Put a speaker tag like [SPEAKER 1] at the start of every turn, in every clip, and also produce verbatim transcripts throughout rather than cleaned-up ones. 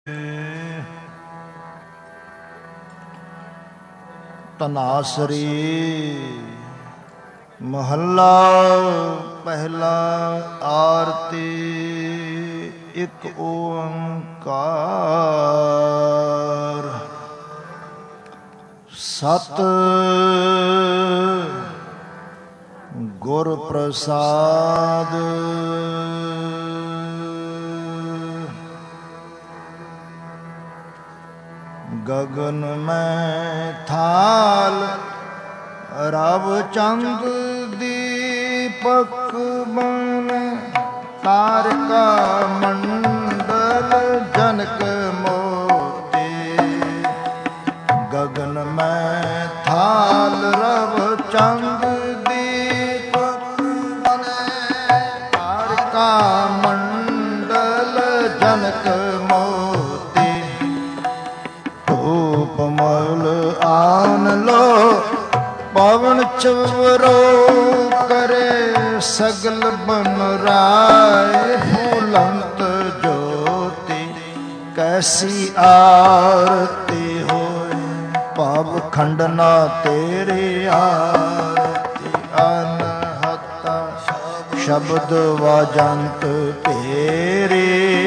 [SPEAKER 1] ਤਨਾਸਰੀ ਮਹੱਲਾ ਪਹਿਲਾ। ਆਰਤੀ ਇੱਕ ਓੰਕਾਰ ਸਤ ਗੁਰ ਪ੍ਰਸਾਦ। ਗਗਨ ਮੈਂ ਥਾਲ ਰਵ ਚੰਦ ਦੀਪਕ ਬਨ ਤਾਰਿਕਾ ਮੰਡਲ ਜਨਕ ਮੋਤੀ। ਗਗਨ ਮੈਂ ਥਾਲ ਰਵ ਚੰਦ ਦੀਪਕ ਬਨ ਤਾਰਿਕਾ ਮੰਡਲ ਜਨਕ ਮੋਤੀ। ਧੂਪ ਮਲ ਆਨ ਲੋ ਪਵਨ ਚਵਰੋ ਕਰੇ ਸਗਲ ਬਨ ਰਾਏ ਫੂਲੰਤ ਜੋਤੀ। ਕੈਸੀ ਆਰਤੀ ਹੋਏ ਭਾਵ ਖੰਡਨਾ ਤੇਰੀ ਆਰਤੀ। ਅਨਹਤਾ ਸ਼ਬਦ ਵਾਜੰਤ ਤੇਰੇ।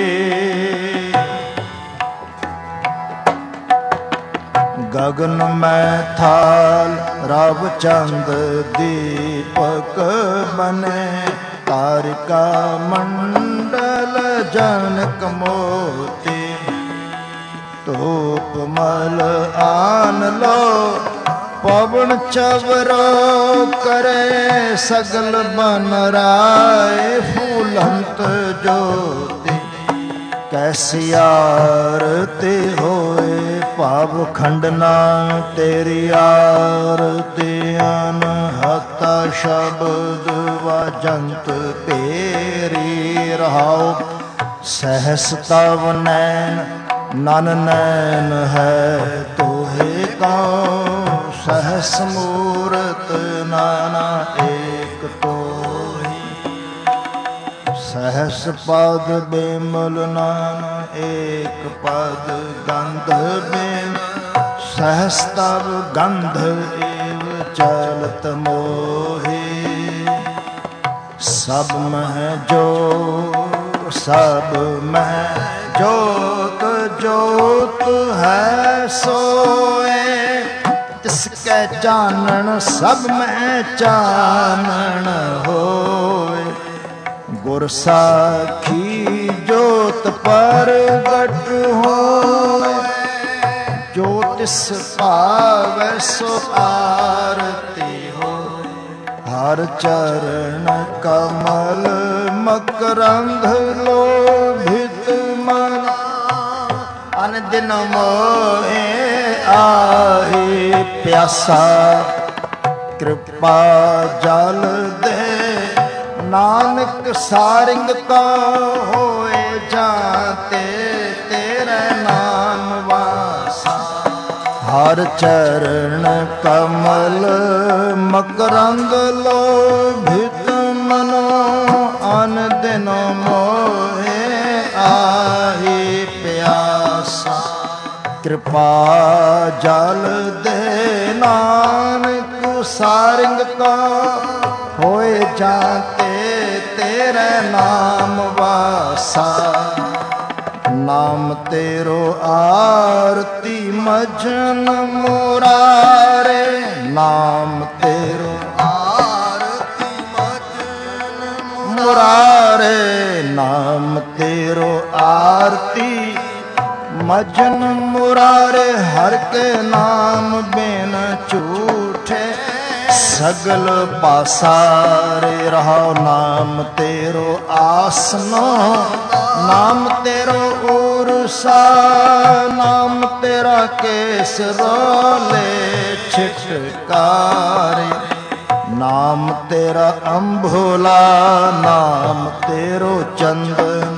[SPEAKER 1] ਗਗਨ ਮੈਂ ਥਾਲ ਰਵ ਚੰਦ ਦੀਪਕ ਬਨੇ ਤਾਰਿਕਾ ਮੰਡਲ ਜਨਕ ਮੋਤੀ। ਧੂਪ ਮਲ ਆਨ ਲੋ ਪਵਨ ਚਵਰੋ ਕਰੇ ਸਗਲ ਬਨ ਰਾਏ ਫੂਲੰਤ ਜੋਤੀ। ਕੈਸੀ ਆਰਤੀ ਹੋਏ ਭਾਵ ਖੰਡਨਾ ਤੇਰੀ ਆਰਤੀ। ਅਨਹਤਾ ਸ਼ਬਦ ਵਾਜੰਤ ਤੇਰੀ। ਰਹਾਉ ਸਹਸ ਤਵ ਨੈਣ ਨਨ ਨੈਣ ਹੈ ਤੋਹੇ ਕਉ। ਸਹਸ ਮੂਰਤ ਨਾਨਾ ਏਕ ਤੋਹੀ। ਸਹਸ ਪਦ ਬੇਮਲ ਨਾਨਾ ਏਕ ਪਦ ਗੰਧ ਬੇਮ। ਸਹਸ ਤਵ ਗੰਧ ਏਵ ਚਲਤ ਮੋਹੀ। ਸਭ ਮਹਿ ਜੋ ਸਭ ਮਹਿ ਜੋਤ ਜੋਤ ਹੈ ਸੋਏ। ਤਿਸਕੈ ਚਾਨਣ ਸਭ ਮਹਿ ਚਾਨਣ ਹੋਏ। ਗੁਰ ਸਾਖੀ ਜੋਤ ਪ੍ਰਗਟ ਹੋਏ। ਜੋ ਤਿਸ ਭਾਵੈ ਸੋ ਆਰਤੀ ਹੋਏ। ਹਰ ਚਰਨ ਕਮਲ ਮਕਰੰਦ ਲੋਭਿਤ ਮਨ। ਅਨ ਦਿਨ ਮੋਹਿ ਆਹੀ ਪਿਆਸਾ। ਕਿਰਪਾ ਜਲ ਦੇ ਨਾਨਕ ਸਾਰਿੰਗ ਕਾ ਹੋਏ ਜਾਂਤੇ ਤੇਰੇ ਨਾਮ ਵਾਸਾ। ਹਰ ਚਰਨ ਕਮਲ ਮਕਰੰਦ ਲੋਭਿਤ ਮਨੋ। ਅਨ ਦਿਨ ਮੋਹਿ ਆਹੀ ਪਿਆਸਾ। ਕਿਰਪਾ ਜਲ ਦੇ ਨਾਨਕ ਸਾਰਿੰਗ ਕਾ ਹੋਏ ਜਾਂਤੇ ਤੇਰੇ ਨਾਮ ਵਾਸਾ। ਨਾਮ ਤੇਰੋ ਆਰਤੀ ਮਜਨ ਮੁਰਾਰੇ। ਨਾਮ ਤੇਰੋ ਆਰਤੀ ਮਜਨ ਮੁਰਾਰੇ। ਨਾਮ ਤੇਰੋ ਆਰਤੀ ਮਜਨ ਮੁਰਾਰੇ। ਹਰ ਕੇ ਨਾਮ ਬਿਨ ਝੂਠੇ ਸਗਲ ਪਾਸਾਰੇ। ਰਹਾਉ ਨਾਮ ਤੇਰੋ ਆਸਨੋ ਨਾਮ ਤੇਰੋ ਉਰਸਾ। ਨਾਮ ਤੇਰਾ ਕੇਸ ਰੋਲੇ ਛਿਟਕਾਰੇ। ਨਾਮ ਤੇਰਾ ਅੰਭੋਲਾ ਨਾਮ ਤੇਰੋ ਚੰਦਨ।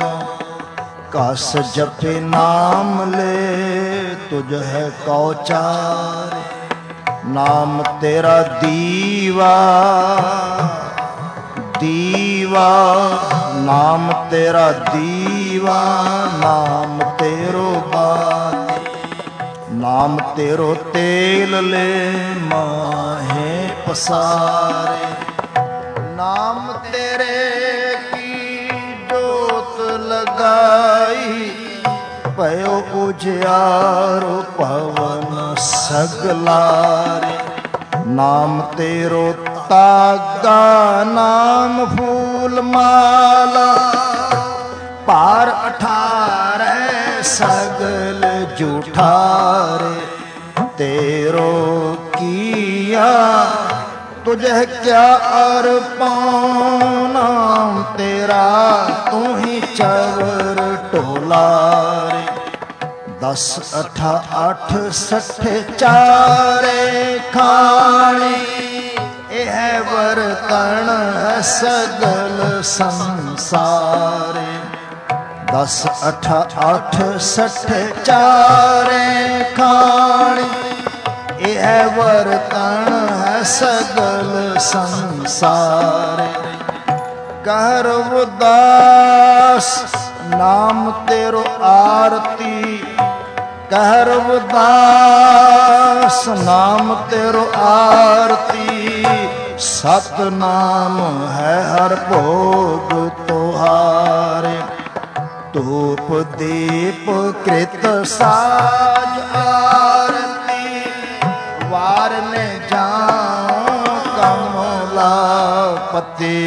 [SPEAKER 1] ਕਸ ਜਪੇ ਨਾਮ ਲੈ ਤੁਝ ਹੈ ਕਉਚਾਰੇ। ਨਾਮ ਤੇਰਾ ਦੀਵਾ ਦੀਵਾ ਨਾਮ ਤੇਰਾ ਦੀਵਾ, ਨਾਮ ਤੇਰੋ ਬਾਤੀ, ਨਾਮ ਤੇਰੋ ਤੇਲ ਲੈ ਮਾਹੇ ਪਸਾਰੇ, ਨਾਮ ਤੇਰੇ ਕੀ ਜੋਤ ਲਗਾਈ, ਪਇਓ ਉਜਿਆਰੋ ਪਵਨ ਸਗਲਾਰੇ, ਨਾਮ ਤੇਰੋ ਤਾਗਾ, ਨਾਮ ਫੂਲ ਮਾਲਾ, ਭਾਰ ਅਠਾਰੈ ਸਗਲ ਜੂਠਾਰੇ, ਤੇਰੋ ਕੀਆ ਤੁਝੇ ਕਿਆ ਅਰਪਾਉ, ਨਾਮ ਤੇਰਾ ਤੂੰ ਹੀ ਚਵਰ ਢੋਲਾਰੇ, ਦਸ ਅਠਾ ਅੱਠ ਸੱਠੇ ਚਾਰੇ ਖਾਣੇ, ਇਹ ਵਰਤਣ ਹੈ ਸਗਲ ਸੰਸਾਰੇ, ਦਸ ਅਠਾ ਅੱਠ ਸੱਠੇ ਚਾਰੇ ਖਾਣੇ, ਇਹ ਵਰਤਣ ਹੈ ਸਗਲ ਸੰਸਾਰੇ, ਕਰ ਉਦਾਸ ਨਾਮ ਤੇਰੋ ਆਰਤੀ, ਕਹਿ ਰਵਿਦਾਸ ਨਾਮ ਤੇਰੋ ਆਰਤੀ, ਸਤਨਾਮ ਹੈ ਹਰ ਭੋਗ ਤੁਹਾਰੇ, ਧੂਪ ਦੀਪ ਕ੍ਰਿਤ ਸਾਜ ਆਰਤੀ, ਵਾਰ ਨੇ ਜਾਉ ਕਮਲਾ ਪਤੀ,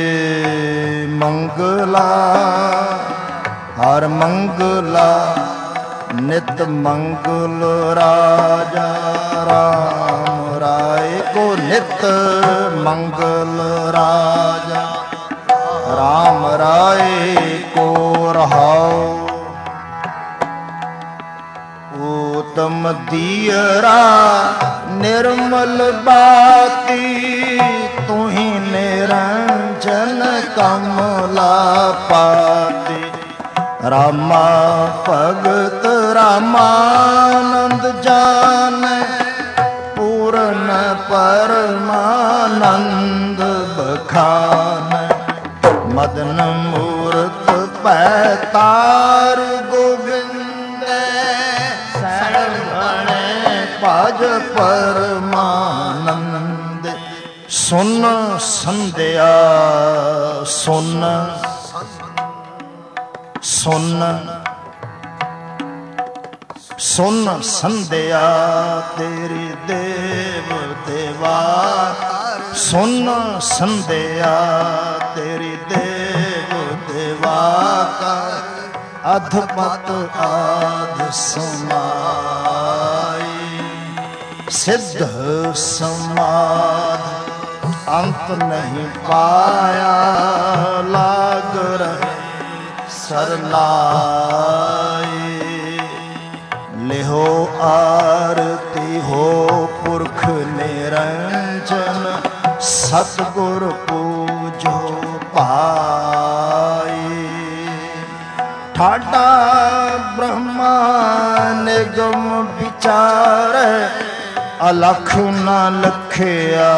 [SPEAKER 1] ਮੰਗਲਾ ਹਰ ਮੰਗਲਾ ਨਿਤ ਮੰਗਲ, ਰਾਜਾ ਰਾਮ ਰਾਏ ਕੋ ਨਿਤ ਮੰਗਲ, ਰਾਜਾ ਰਾਮ ਰਾਏ ਕੋ ਰਹਾਉ, ਊਤਮ ਦੀਅਰਾ ਨਿਰਮਲ ਬਾਤੀ, ਤੂੰ ਹੀ ਨਿਰੰਜਨ ਕਮਲਾ ਪਾਤੀ, ਰਾਮਾ ਭਗਤ ਰਾਮਾਨੰਦ ਜਾਣੈ, ਪੂਰਨ ਪਰਮਾਨੰਦ ਬਖਾਨੈ, ਮਦਨ ਮੂਰਤ ਪੈ ਤਾਰ ਗੋਬਿੰਦੈ, ਸਰਵਣੇ ਭਜ ਪਰਮਾਨੰਦ, ਸੁਨ ਸੰਧਿਆ ਸੁਨ ਸੁਨ ਸੁਨ ਸੰਧਿਆ ਤੇਰੀ ਦੇਵ ਦੇਵਾ, ਸੁਨ ਸੰਧਿਆ ਤੇਰੀ ਦੇਵ ਦੇਵਾ, ਕਰ ਅਧਪਤ ਆਧ ਸਮਾਈ, ਸਿੱਧ ਸਮਾਧ ਅੰਤ ਨਹੀਂ ਪਾਇਆ, ਲਾਗ ਰਹੇ ਸਰਨਾਈ, ਲਿਹੋ ਆਰਤੀ ਹੋ ਪੁਰਖ ਨਿਰੰਜਨ, ਸਤਿਗੁਰ ਪੂਜੋ ਭਾਈ, ਠਾਡਾ ਬ੍ਰਹਮਾ ਨਿਗਮ ਵਿਚਾਰੈ, ਅਲਖ ਨ ਲਖਿਆ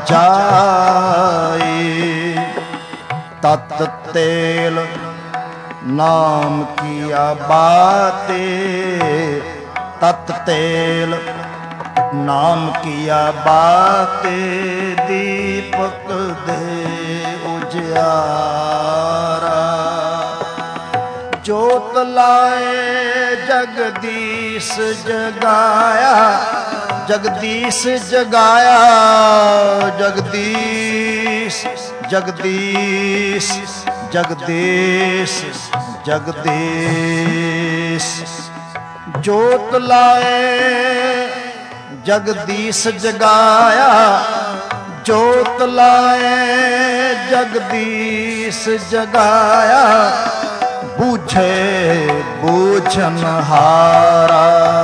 [SPEAKER 1] ਜਾਈ, ਤਤ ਤੇਲ ਨਾਮ ਕੀਆ ਬਾਤੇ, ਤਤ ਤੇਲ ਨਾਮ ਕੀਆ ਬਾਤੇ, ਦੀਪਕ ਦੇ ਉਜਿਆਰਾ, ਜੋਤ ਲਾਏ ਜਗਦੀਸ਼ ਜਗਾਇਆ, ਜਗਦੀਸ਼ ਜਗਾਇਆ, ਜਗਦੀਸ਼ ਜਗਦੀਸ਼ ਜਗਦੀਸ਼ ਜਗਦੀਸ਼, ਜੋਤ ਲਾਏ ਜਗਦੀਸ਼ ਜਗਾਇਆ, ਜੋਤ ਲਾਏ ਜਗਦੀਸ਼ ਜਗਾਇਆ, ਬੂਝੇ ਬੂਝਨ ਹਾਰਾ,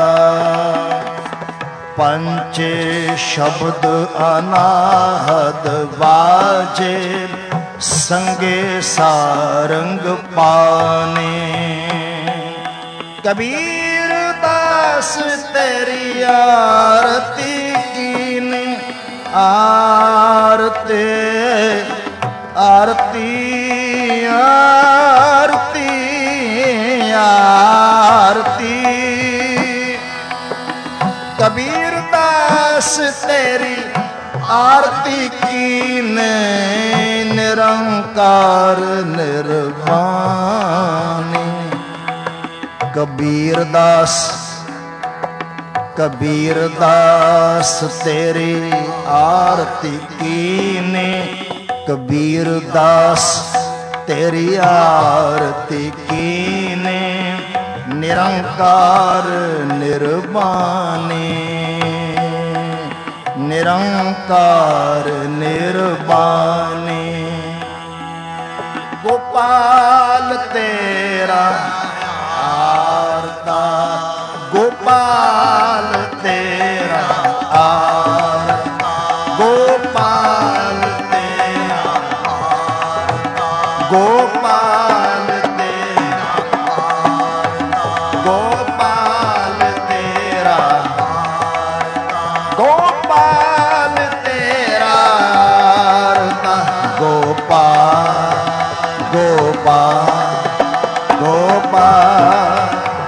[SPEAKER 1] ਪੰਚੇ ਸ਼ਬਦ ਅਨਾਹਦ ਵਾਜੇ, ਸੰਗੇ ਸਾਰੰਗ ਪਾਨੇ, ਕਬੀਰ ਦਾਸ ਤੇਰੀ ਆਰਤੀ ਕੀਨੇ, ਆਰਤੇ आरती आरती आरती कबीर दास तेरी आरती कीने निरंकार निर्वाणी। कबीर दास कबीर दास तेरी आरती कीने कबीर दास तेरी आरती कीने निरंकार निर्वाणी निरंकार निर्वाणी। गोपाल तेरा आरता गोपाल तेरा आरता गोपाल तेरा गोपाल तेरा गोपाल तेरा गोपाल तेरा आरता गोपाल गोपाल गोपाल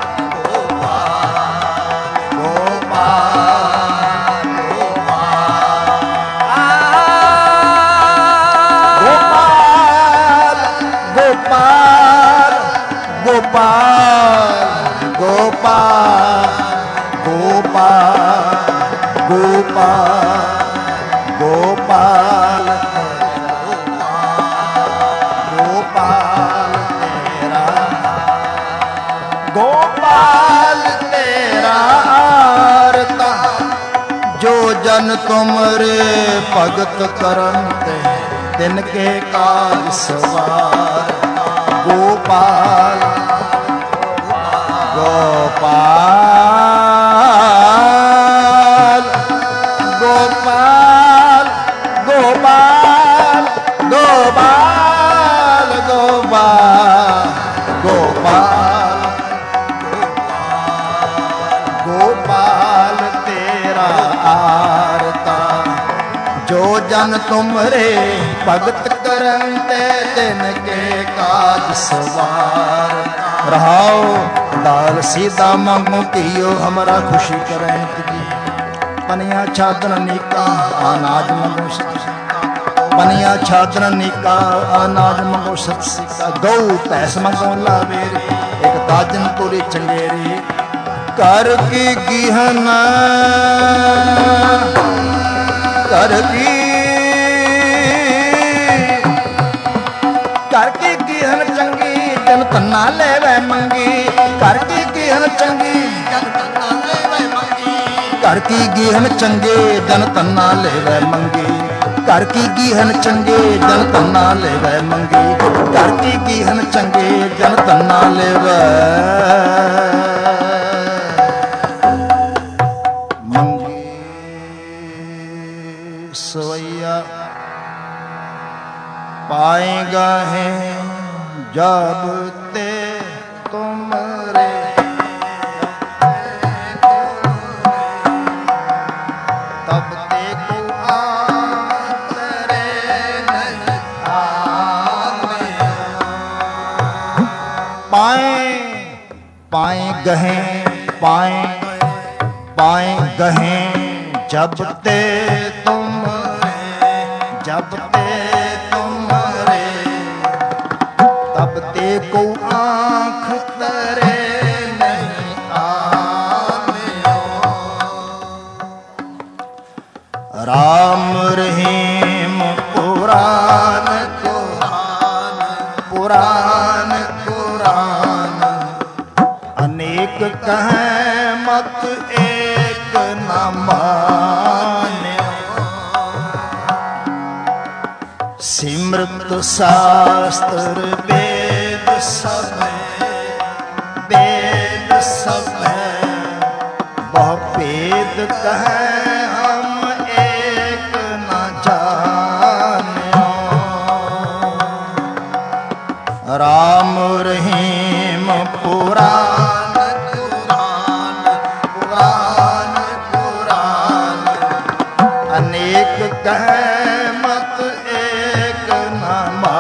[SPEAKER 1] गोपाल गोपाल गोपाल गोपाल गोपाल गोपाल तेरा गोपाल तेरा आरता जो जन तुमरे भगत करते तिनके काज सवार। गोपाल गोपाल गोपाल गोपाल गोपाल गोपाल गोपाल गोपाल तेरा आरता जो जन तुमरे भगत करते तिनके काज सवार। रहाओ दाल सीधा मांगो कियो हमारा खुशी करें तुझी। पनिया छादन निका अनाज मंगो पनिया छादन निका अनाज मंगो सत्सिका। गौ पैस मंगो लावेरी एक ताजन पूरी चंगेरी। कर की गिहना कर की कर की गिहन चंगी जन तन्ना लेवे मंगी। कर की गिहन चंगी कर की गिहन चंगे जन तन्ना लेवे मंगी। कर की गिहन चंगे जन तन्ना लेवे मंगी। कर की गिहन चंगे जन तन्ना लेवे मंगी। सवैया पाएगा है जब ते तुमरे तब ते को आतरे नहीं आवे। पाए पाए गहे पाए पाए गहे जब ते तुमरे जब ते तुमरे तब ते को आँख तरे नहीं आवे। राम रहीम पुराण कुरान पुराण कुरान अनेक कहें मत एक न माने। सिमृत शास्त्र वेद सब वेद सब वह वेद कहें हम एक न जाने। राम रहीम पुराण पुराण पुराण पुराण अनेक कहें मत एक न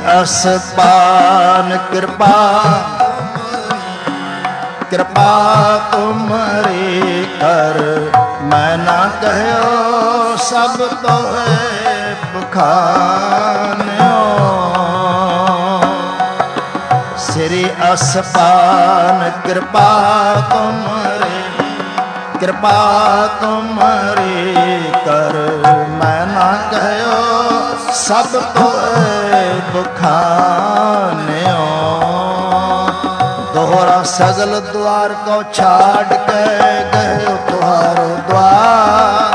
[SPEAKER 1] असपान कृपा कृपा तुमरी कर मैं ना कहो सब तो है बखान्यो। श्री असपान कृपा तुमरी कृपा तुमरी कर मैं ना कहो सब तो बखान्यो। दोहरा सगल द्वार को छाड़ के गए तुहारो द्वार।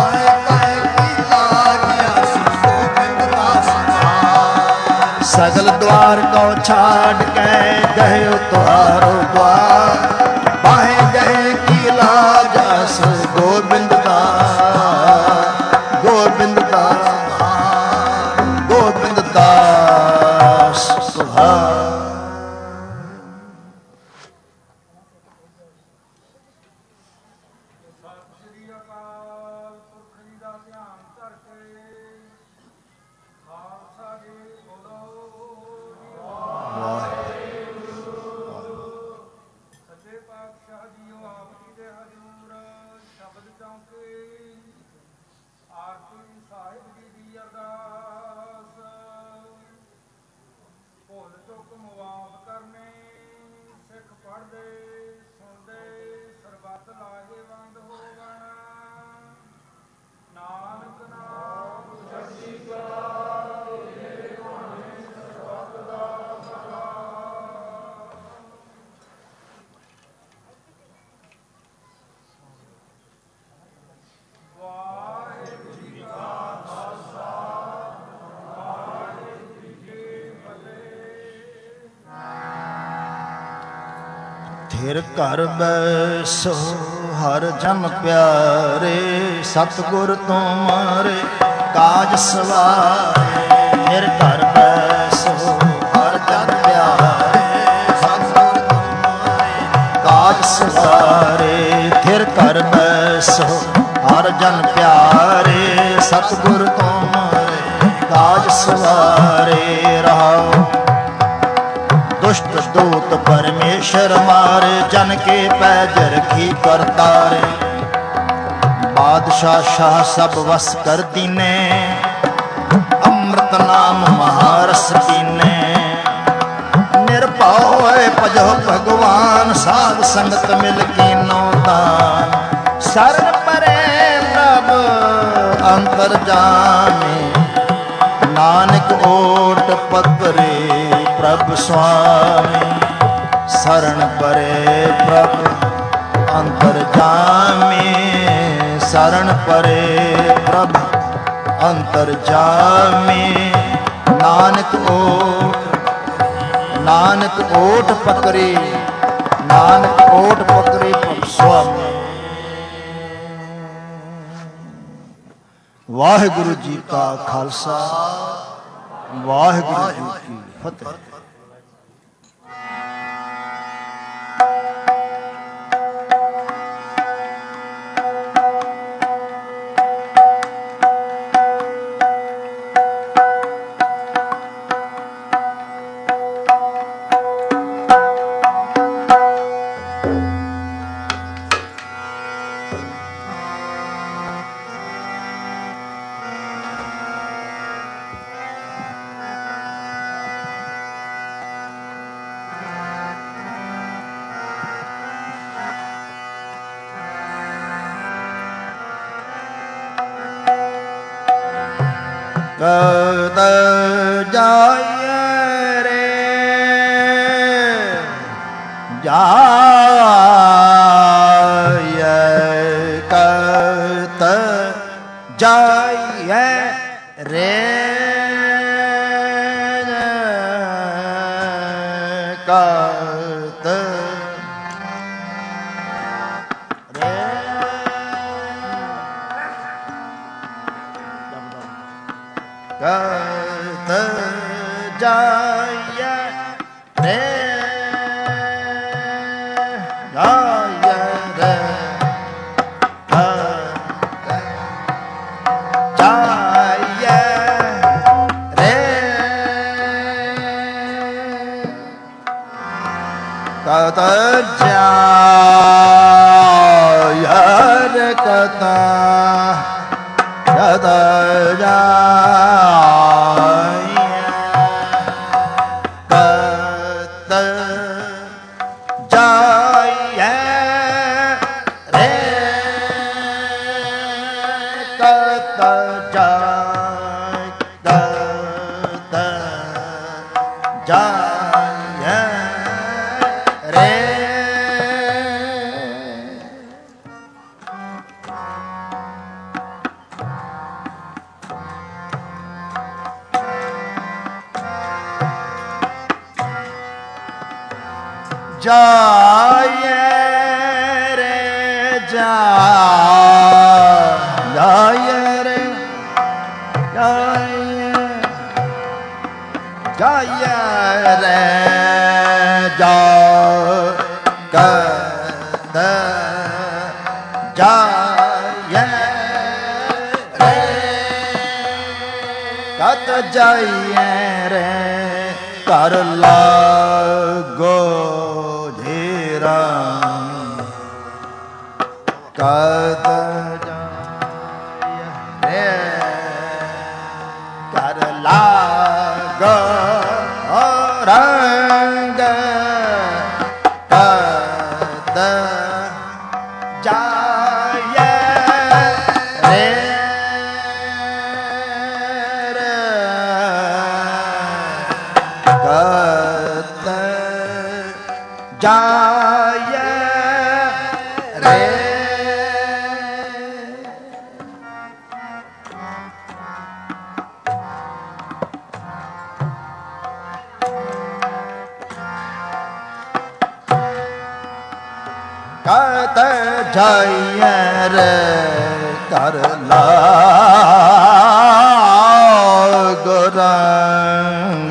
[SPEAKER 1] सगल द्वार को छाड़ के गए तुहारो द्वार। बाहें गए की लाजस गोविंद दास गोविंद दास गोविंद दास सुभाष। फिर घर बैसो हर जन प्यारे सतगुर तुम्हारे काज सवारे। फिर घर बैसो हर जन प्यारे सतगुर तुम्हारे काज सवारे। फिर घर बैसो हर जन प्यारे सतगुर तुम्हारे काज सवारे। रहो दुष्ट दूत परमेश्वर मारे जन के पैज रखी करतारे। बादशाह शाह सब वस कर दीने अमृत नाम महारस पीने। निर्भव भजो भगवान साध संगत मिल कीनो दान। शरण परे प्रभ अंतर जाने नानक ओट पकरे प्रभु स्वामी। शरण परे प्रभु अंतर जामी शरण परे प्रभु अंतर जामी। नानक ओट नानक ओट पकरे नानक ओट पकरे प्रभु स्वामी। वाहिगुरु जी का खालसा वाहिगुरु जी की फतेह। कद जाय रे जाय कत जाय रे कत कत जाय रे जाय रे कत जाय रे ਕਤ ਜਾਇ ਰੇ ਕਤ ਕਤ ਜਾਇ ਕਤ ਜਾਇ ਰੇ ਕਤ ਜਾਇ ਕਤ ਜਾਇ ਰੇ ਜਾਇ ਰੇ ਜਾਇ ਰੇ ਜਾਇ ਜਾਇ ਰੇ ਜਾ ਕਤ ਜਾਇ ਰੇ ਕਤ ਜਾਇ ਰੇ ਕਰ ਲਾਗੋ ਧੀਰਾ ਕਤ ਜਾਇ ਰੇ ਕਰ ਲਾਗੋ ਰੰਗ ਕਤ ਜਾਇ ਰੇ ਕਤ ਜਾਇ ਰੇ ਕਤ ਜਾਇ ਰੇ ਕਰ ਲਾਗੋ ਰੰਗ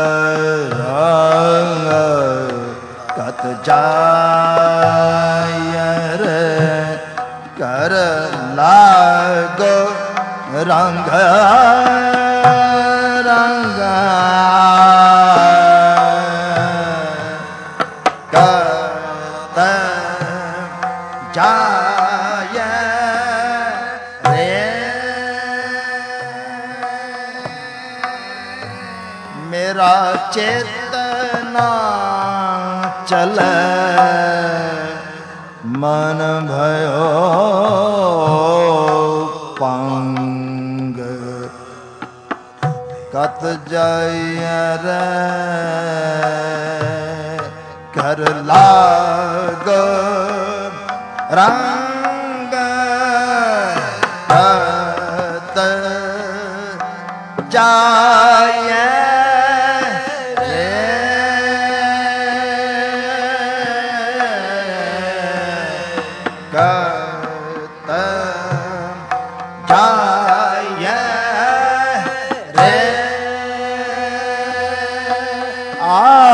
[SPEAKER 1] ਰੰਗ ਕਤ ਜਾਇ ਰੇ ਕਰ ਲਾਗੋ ਰੰਗ ਰੰਗ ਕਤ ਜਾਇ ਰੇ ਮੇਰਾ ਚੇਤਨਾ ਚਲੈ ਮਨ ਭਇਓ ਪੰਗ ਕਤ ਜਾਇ ਰੇ ਕਰ ਲਾਗੋ ਰੰਗ ਕਤ ਜਾਇ ਰੇ ਕਤ ਜਾਇ ਰੇ ਆ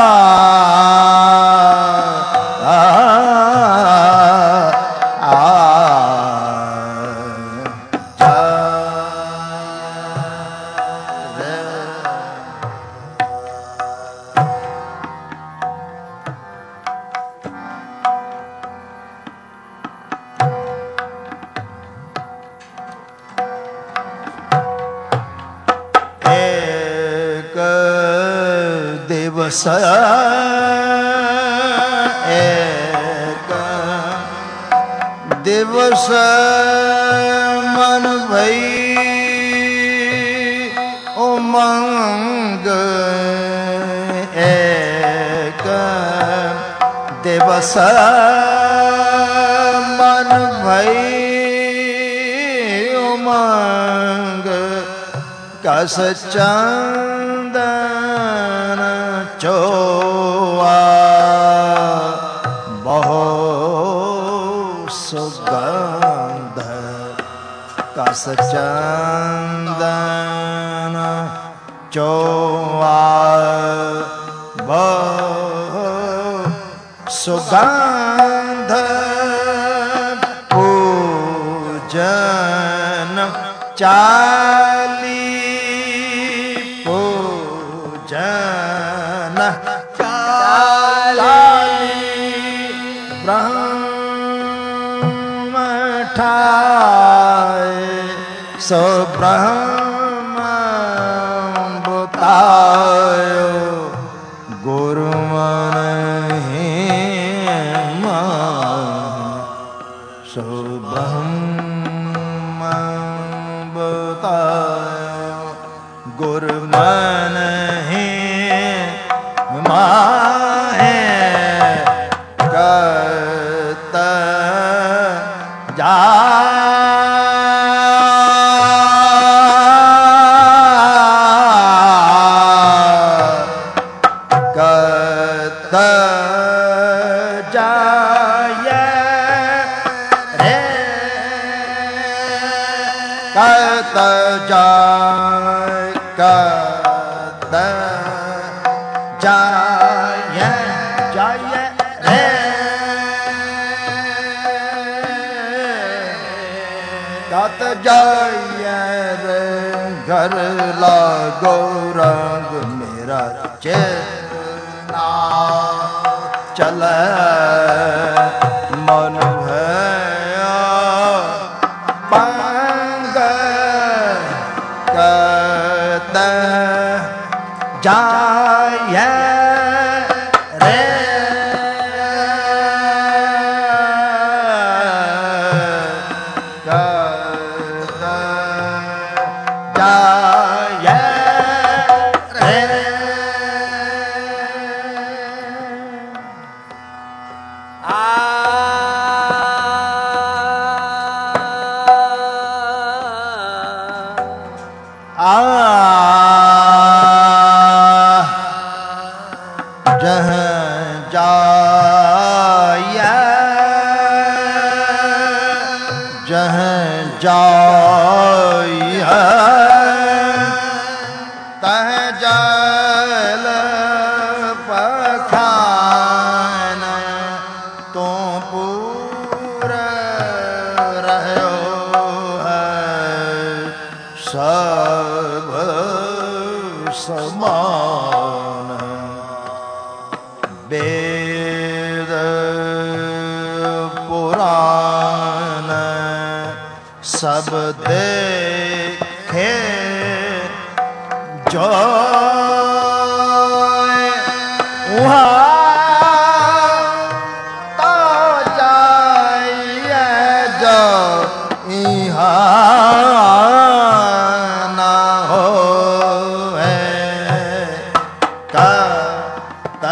[SPEAKER 1] ਦਿਵਸ ਏਕ ਦਿਵਸ ਮਨ ਭਈ ਉਮੰਗ ਏਕ ਦਿਵਸ ਮਨ ਭਈ ਉਮੰਗ ਕਸ ਚੰਦਨ ਚੋਆ ਬਹੁ ਸੁਗੰਧ ਕਸ ਚੰਦਨ ਚੋਆ ਬਹੁ ਸੁਗੰਧ ਪੂਜਨ ਚਾਲੀ ਪੂਜਨ ਚਾਲੀ सो ब्रह्म बतायो गुरु मन ही मान सो ब्रह्म बतायो गुरु मन ही माहे कत जा कत जाय कत जाय जाय रे कत जाय रे घर लागो रंग मेरा चेतना चले मन भया पंग कत जाय रे कत जाय रे आ आ जहाँ जाय जहाँ जाय तह जल पखान तो पूरा रहो है सब समान वेद पुराण सब देखे जो वहाँ तो जाइए जो यहाँ ना हो कत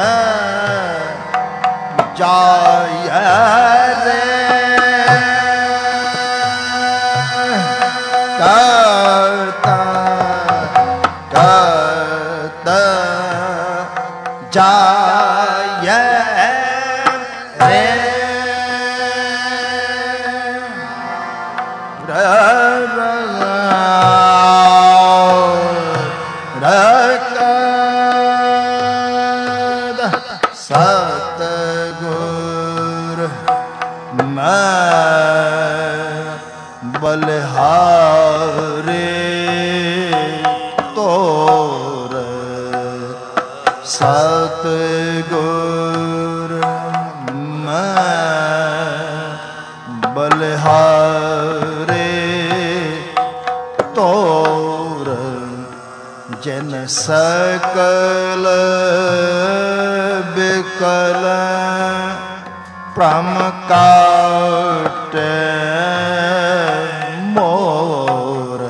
[SPEAKER 1] जाय रे कत कत जाय रे सतगुर मैं बलिहारे तोर सतगुर मैं बलिहारे तोर जन सकल बिकल प्रमकाट मोर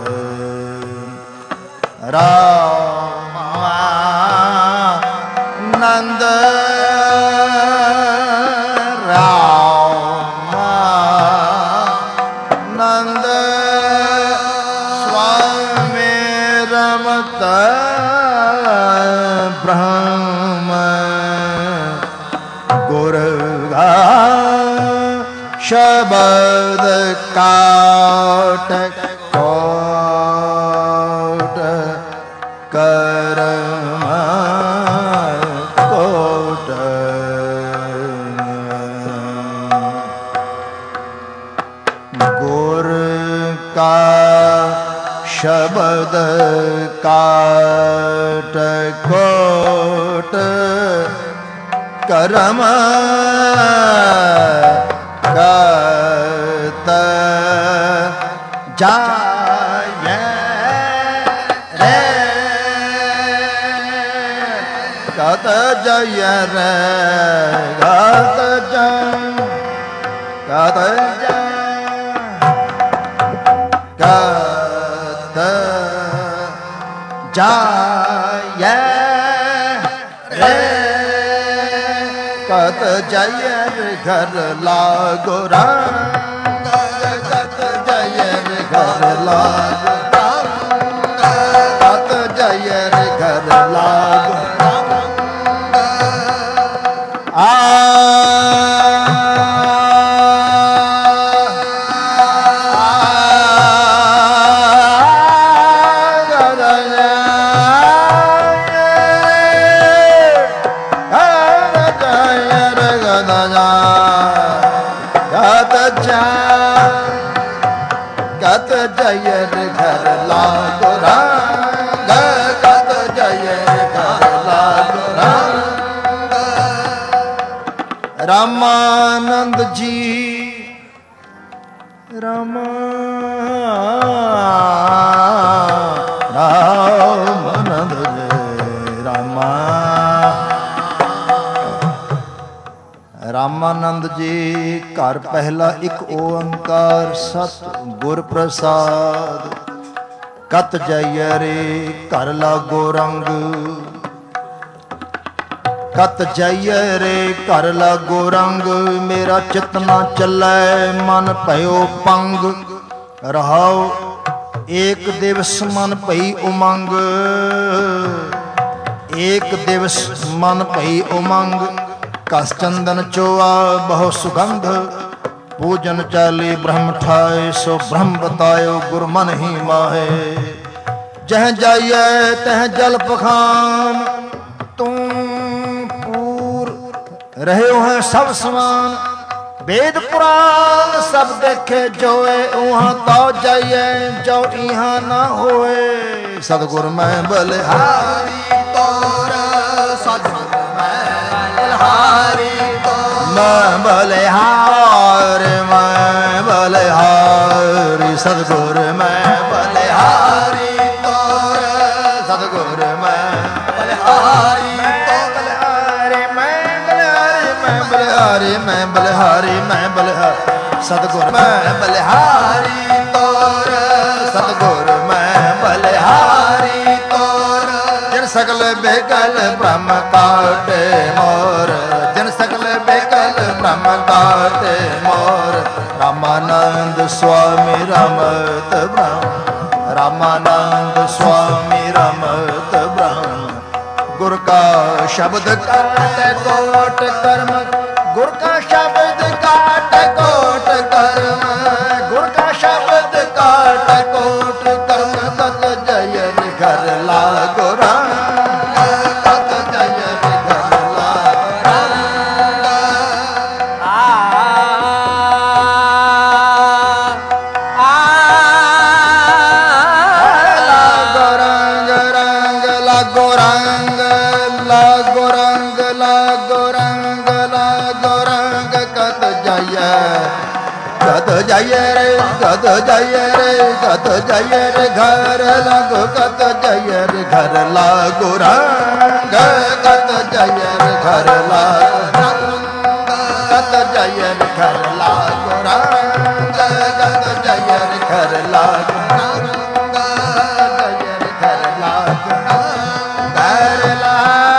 [SPEAKER 1] रामानंद रामानंद स्वामी रमत ब्रह्म गुरगा शब्द काट कोट कर्म कोट गुर का शब्द काट कोट कर्म कत जाय जय रे कत जय कत जय कत जय रे कत जय रे घर लागो रंग कत जय रे घर लागो रंग कत जय रे घर लागो आ कत जय रे घर लागो रंग कत जय रे घर लागो रंग। रामानंद जी रामा रामानंद जी रामा रामानंद जी घर पहला एक ओंकार सत गुर प्रसाद कत जय रे घर लागो रंग कत जय रे घर लागो रंग। मेरा चित ना चलै मन भयो पंग रहाओ एक दिवस मन पई उमंग एक दिवस मन पई उमंग। कस चंदन चोआ बहु सुगंध पूजन चाली ब्रह्म ठाए सो ब्रह्म बतायो गुरु मन ही माहे। जह जाइए तह जल पखान तुम पूर रहे हैं सब समान। वेद पुराण सब देखे जोए वहाँ तो जाइए जो यहाँ ना होए। सतगुर मैं बलिहारी तोर सतगुर मैं बलिहारी मैं बलिहारी मैं बलिहारी सतगुर मैं बलिहारी तोर सतगुर मैं बलिहारी बलिहारी मैं बलिहारी मैं बलिहारी मैं बलिहारी मैं बलिहारी सतगुर मैं बलिहारी तोर सतगुर मैं बलिहारी तोर। जिन सकल बेकल ब्रह्म काटे मोर जिन सकल बेकल ब्रह्म काटे मोर। रामानंद स्वामी रमत ब्रह्म रामानंद स्वामी रमत ब्रह्म। गुर का शब्द काटे कोट कर्म गुर का शब्द काटे कोट कर्म गुर का शब्द काटे कोट कर्म। कत जय रे घर लागो रंग कत जय रे घर लागो रंग। आ लागो रंग रंग लागो रंग लागो रंग लागो रंग लागो रंग। कत जय कत जय रे कत जय रे कत जय रे घर लागो कत जय रे घर लागो रंग कत जय रे घर लागो रंग कत जय रे घर लागो रंग कत जय रे घर लागो रंग जय रे घर लागो घर ला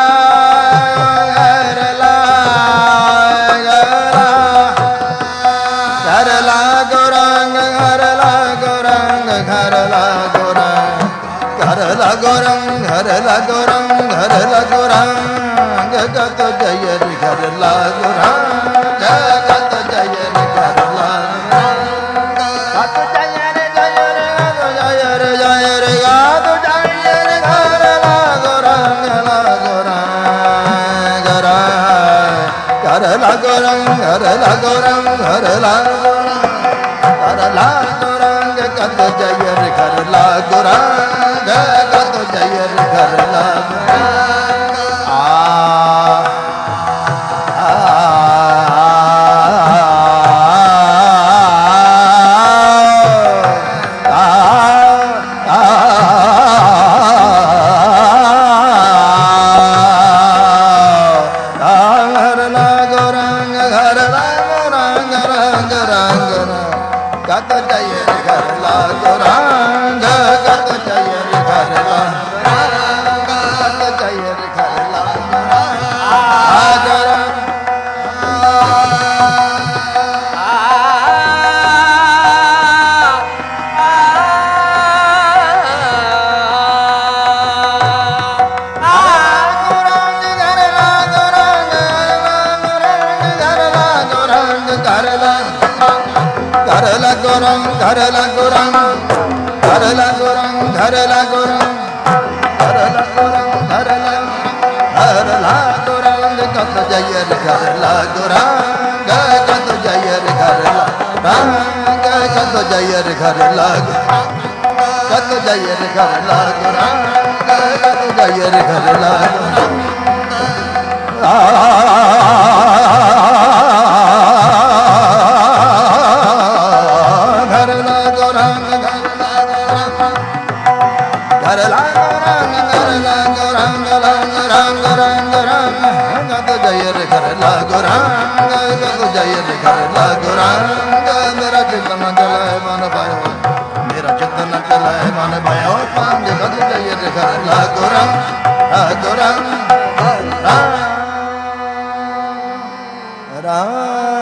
[SPEAKER 1] घर लागो रंग घर लागो रंग घर लागो रंग घर लागो रंग घर लागो रंग घर लागो रंग। कत जय रे घर लागो रंग कत जय रे घर लागो रंग कत जय रे जय रे जय रे जय रे कत जय रे घर लागो रंग लागो रंग घर लागो रंग घर लागो रंग घर लागो घर लागो रंग कत जय रे घर लागो रंग कत जय रे घर लागो रंग। आ gorang ghar la gorang ghar la gorang ghar la gorang ghar la gorang ghar la ghar la gorang kat jayar ghar la gorang kat jayar ghar la rang kat jayar ghar la kat jayar ghar la gorang kat jayar ghar la मेरा चित्तन चले मन भयो मेरा चित्तन चले मन भयो पांच गज जय घर लागोरंग लागोरंग राम राम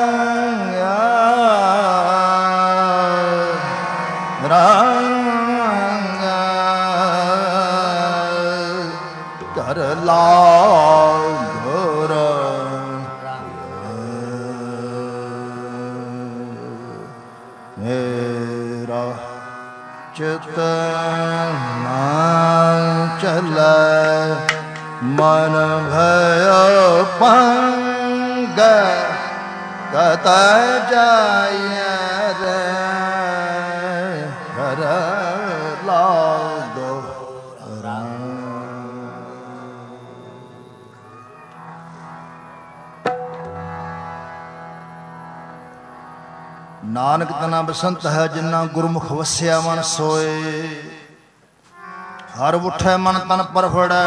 [SPEAKER 1] कर लागोर मेरा चित्तन चले मन भयो पंग कत जाय रे घर लागो नानक तना बसंत है जिन्ना गुरमुख वस्या मन सोए हर उठे मन तन पर फड़े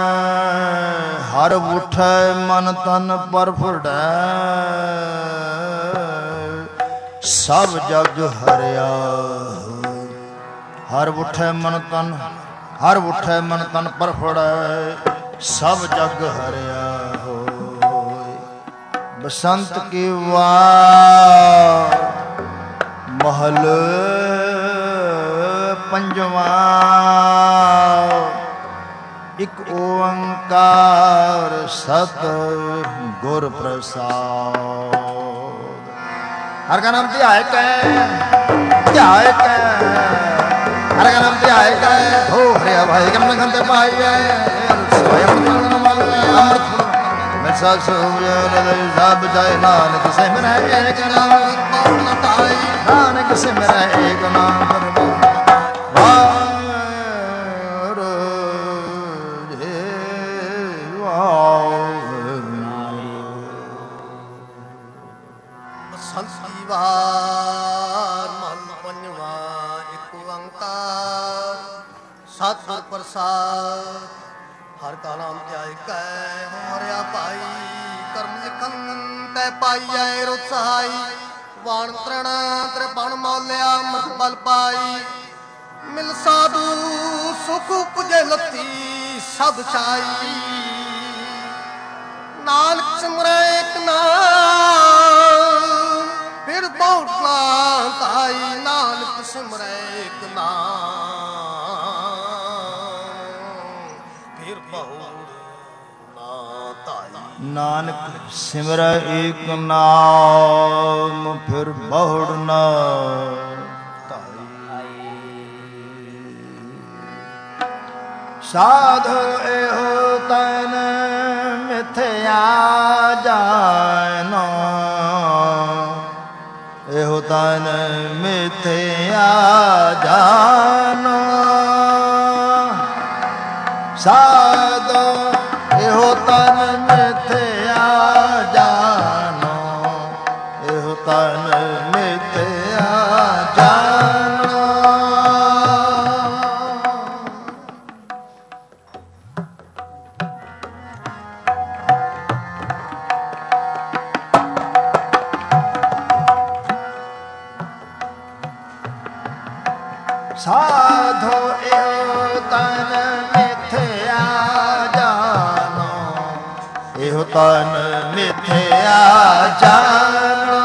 [SPEAKER 1] हर उठे मन तन पर फड़े सब जग हरिया हर उठे मन तन हर उठे मन तन पर फड़े सब जग हरिया हो बसंत की वार महल पंजवा एक ओंकार सत गुर प्रसाद हर का नाम ध्याय कै ध्याय कै हर का नाम ध्याय कै हो हरे भाई कम घंट पाए स्वयं अमृत मिर्सा सुयन सब जाय नानक से मेरा एक नाम नानक से मेरा एक नाम सतगुर प्रसाद हर का नाम ध्याय कै हरिया पाई कर्म लिखन तै पाई रुत सहाई वाण तृण त्रिपण मौल्या मत बल पाई मिल साधु सुख पुजे लती सब छाई नानक सिमरै एक नाम फिर बहुत ना ताई नानक सिमरै एक नाम नानक सिमर एक नाम फिर बहुड़ न साधु एहो तन मिथ्या जानो एहो तन मिथ्या जानो साधु एहो तन मिथ्या जानो एहो तन मिथ्या जानो साधो एहो तन मिथ्या जानो एहो तन मिथ्या जानो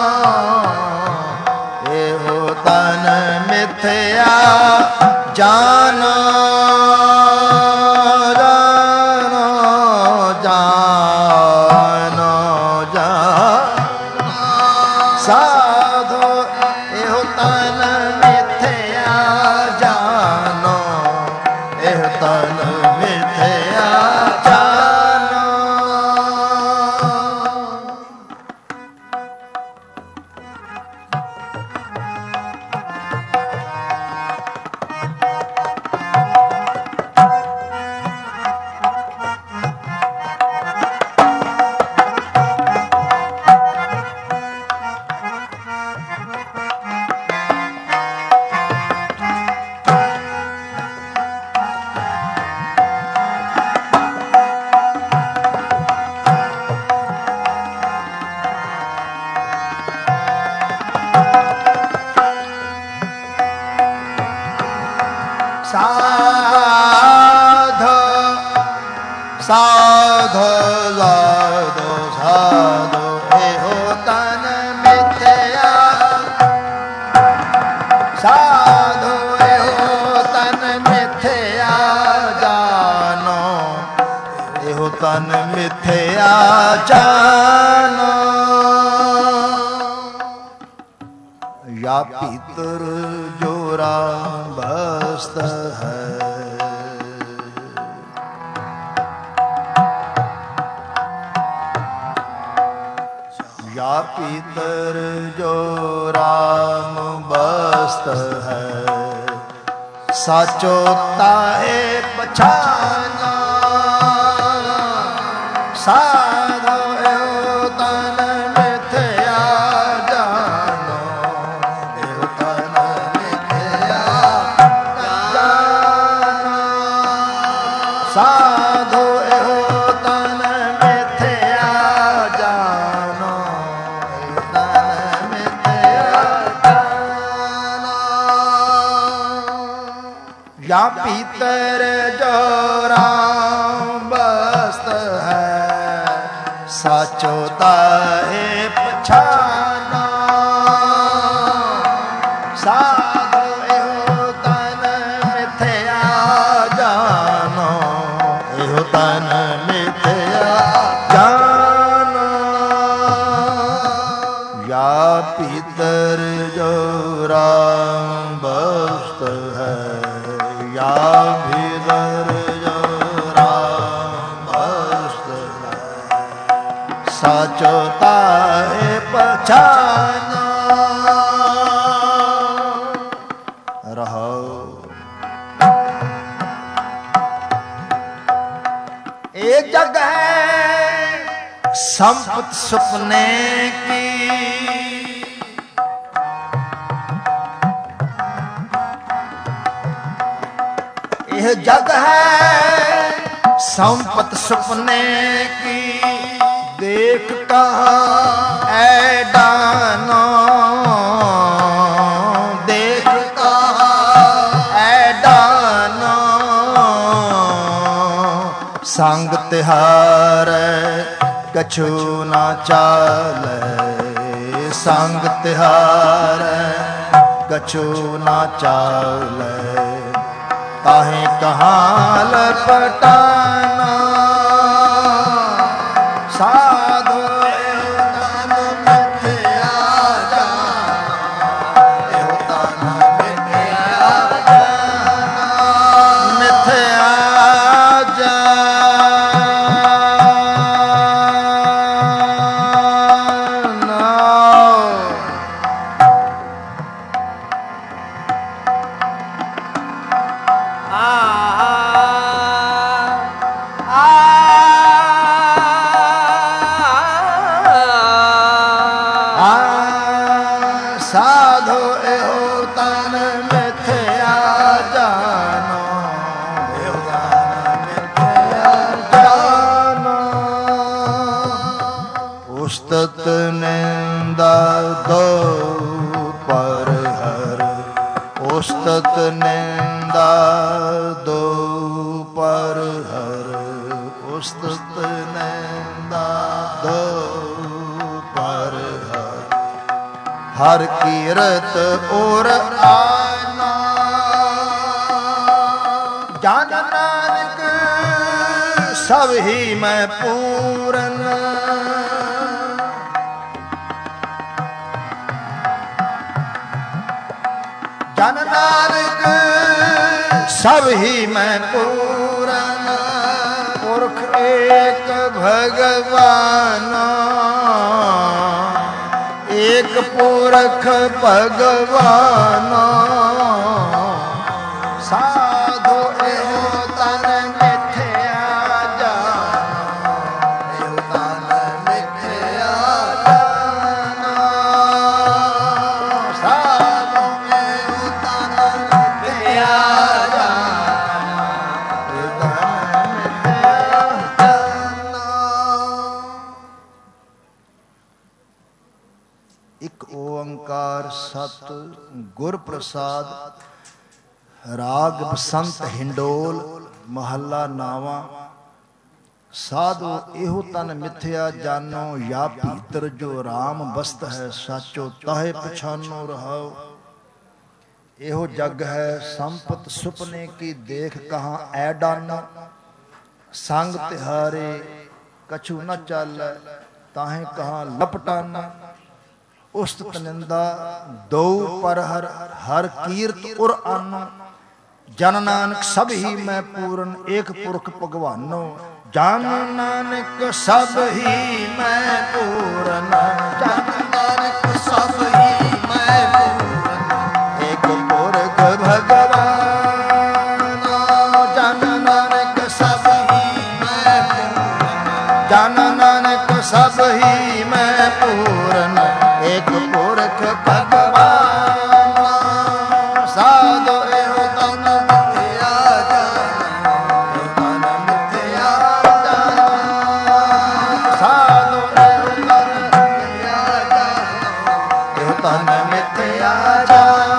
[SPEAKER 1] एहो तन मिथ्या जानो जानो जानो जानो साधो एहो तन ਲਾਦੋ ਸਾਧੋ ਇਹੋ ਤਨ ਮਿਥਿਆ ਸਾਧੋ ਇਹੋ ਤਨ ਮਿਥਿਆ ਜਾਨੋ ਇਹੋ ਤਨ ਮਿਥਿਆ ਜਾਨੋ या पीतर जोरा बस्त है या पीतर जो राम बस्त है साचो ताहे पछाना साधो एहो तन मिथ्या जानो एहो तन मिथ्या जानो साधो एहो तन मिथ्या जानो एहो तन मिथ्या जानो या पीतर जो राम बस्त है साचो ताहे पछाना साधो एहो तन मिथ्या जानो एहो तन मिथ्या जानो या पीतर जो राम बस्त है या भीतर जो राम बस्त है साचो ताहे पछाना रहो एक जगह संपत सुपने की यह जग है संपत सुपने की देख कहाँ ऐ डानो देख कहाँ ऐ डानो संग तिहार कछु ना चाले संग तिहार कछु ना चाले ताहे कहाँ लपटाना साधो एहो तन मिथ्या जानो एहो तन मिथ्या जानो मिथ्या साधो एहो तन मिथ्या जानो एहो तन मिथ्या जानो उस्तत निंदा दो पर हर उस्तत निंदा दो पर हर उस्तत निंदा दो पर हर हर कीरत और आना जान नानक सब ही मैं पूरन जान नानक सब ही मैं पूरन पुरख एक भगवान एक पुरख भगवान साधो एहो तन मिथ्या जानो एहो तन मिथ्या जानो साधो एहो तन मिथ्या जानो एहो तन मिथ्या जानो। एक ओंकार सत गुर प्रसाद राग बसंत हिंडोल महला नावा साधु एहो तन मिथ्या जानो, या भीतर जो राम बस्त है साचो, ताहे पछानो रहाओ। एहो जग है संपत सुपने की, देख कहाँ ऐ डानो। संग तिहारे कछु न चल, ताहे कहाँ लपटाना। उस्तत निंदा दो पर हर, हर कीर्त उर आनो। जन नानक सब ही मैं पूरन, एक पुरख भगवानो। जन नानक सब ही मैं पूरन, जन नानक सब ही मैं पूरन, एक पुरख भगवान। जन नानक सब ही मैं पूरन, जन नानक सब ही मैं पूरन, एक पुरख भगवान। साधु एहो तन मिथ्या जानो, तन मिथ्या जानो। साधु एहो तन मिथ्या जानो, एहो तन मिथ्या जानो।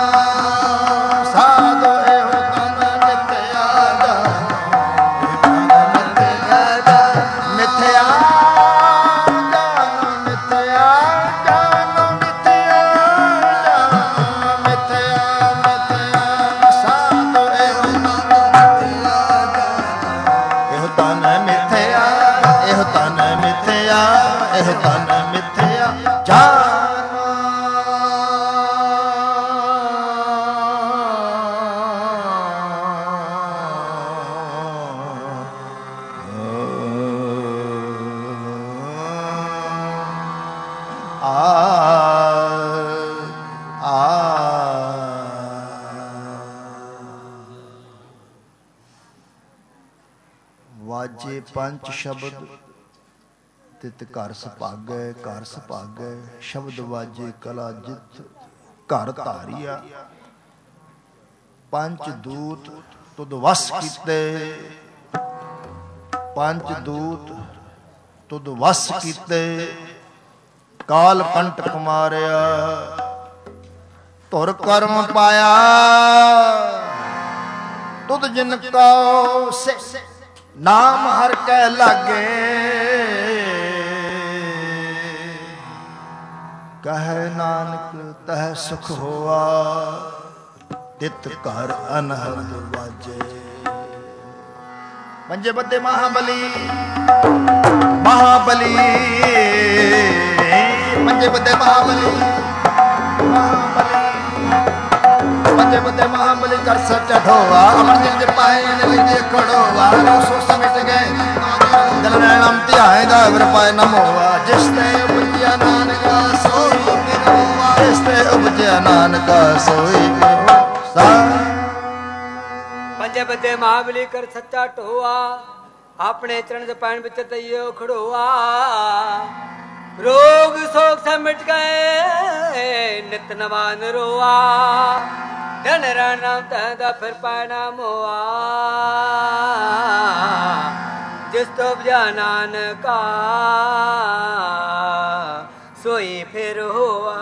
[SPEAKER 1] साधु एहो तन मिथ्या जानो, एहो तन मिथ्या जानो। मिथ्या जानो, मिथ्या जानो, मिथ्या जानो, मिथ्या मिथ्या। साधु एहो तन मिथ्या जानो, एहो तन मिथ्या, एहो तन मिथ्या, एहो तन मिथ्या जानो। ਵਾਜੇ ਪੰਜ ਸ਼ਬਦ ਤਿਤ ਘਰ ਸੁਭਾਗੈ, ਘਰ ਸੁਭਾਗੈ ਸ਼ਬਦ ਵਾਜੇ ਕਲਾ ਜਿਤ ਘਰ ਧਾਰੀਆ। ਪੰਜ ਦੂਤ ਤੁਧ ਵਸ ਕੀਤੇ, ਪੰਜ ਦੂਤ ਤੁਧ ਵਸ ਕੀਤੇ, ਕਾਲ ਕੰਟਕ ਮਾਰਿਆ, ਧੁਰ ਕਰਮ ਪਾਇਆ। ਤੁਧ ਜਿਨ ਕਉ ਸੇ ਨਾਮ ਹਰ ਕੈ ਲਾਗੇ, ਕਹੈ ਨਾਨਕ ਤਹ ਸੁਖ ਹੋਆ, ਤਿਤ ਘਰ ਅਨਹਦ ਵਾਜੇ। ਪੰਜੇ ਬੱਦੇ ਮਹਾਬਲੀ, ਮਹਾਬਲੀ ਪੰਜੇ ਬੱਦੇ ਮਹਾਬਲੀ, ਮਹਾਬਲੀ ਪੰਜੇ ਬੱਦੇ ਮਹਾਬਲੀ ਕਰ ਸੱਚ ਢੋਆ। ਅਮਰ ਜਿੰਦ ਪਾਏ ਨੇ ਲਿਖੇ ਖੜੋਆ, ਸੋ ਸਮਿਟ ਗਏ ਦਿਲ ਨੈਣਮ ਧਿਆਏ ਦਾ ਵਿਰ ਪਾਏ ਨ ਮੋਆ। ਜਿਸ ਤੇ ਉਪਜਿਆ ਨਾਨਕਾ ਸੋਈ ਫਿਰ ਹੋਆ, ਜਿਸ ਤੇ ਉਪਜਿਆ ਨਾਨਕਾ ਸੋਈ ਫਿਰ ਹੋਆ।
[SPEAKER 2] ਪੰਜੇ ਬੱਦੇ ਮਹਾਬਲੀ ਕਰ ਸੱਚਾ ਢੋਆ, ਆਪਣੇ ਚਰਨ ਦੇ ਪੈਣ ਵਿੱਚ ਤਈਓ ਖੜੋਆ। ਰੋਗ ਸੋਗ ਸੇ ਮਿਟ ਗਏ, ਨਿਤ ਨਵਾ ਨਰੋਆ। ਧਨ ਰਨ ਨਾਮ ਤਹਿਦਾ ਫਿਰ ਪਾਇ ਨਾ ਮੋਆ, ਜਿਸ ਤੋਂ ਉਪਜਿਆ ਨਾਨਕਾ ਸੋਈ ਫਿਰ ਹੋਆ।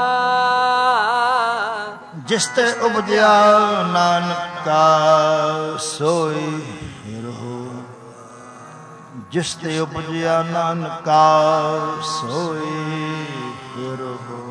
[SPEAKER 1] ਜਿਸ ਤੇ ਉਪਜਿਆ ਨਾਨਕਾ ਸੋਈ ਫਿਰ ਹੋਆ, ਜਿਸ ਤੇ ਉਪਜਿਆ ਨਾਨਕਾ ਸੋਈ ਫਿਰ ਹੋਆ।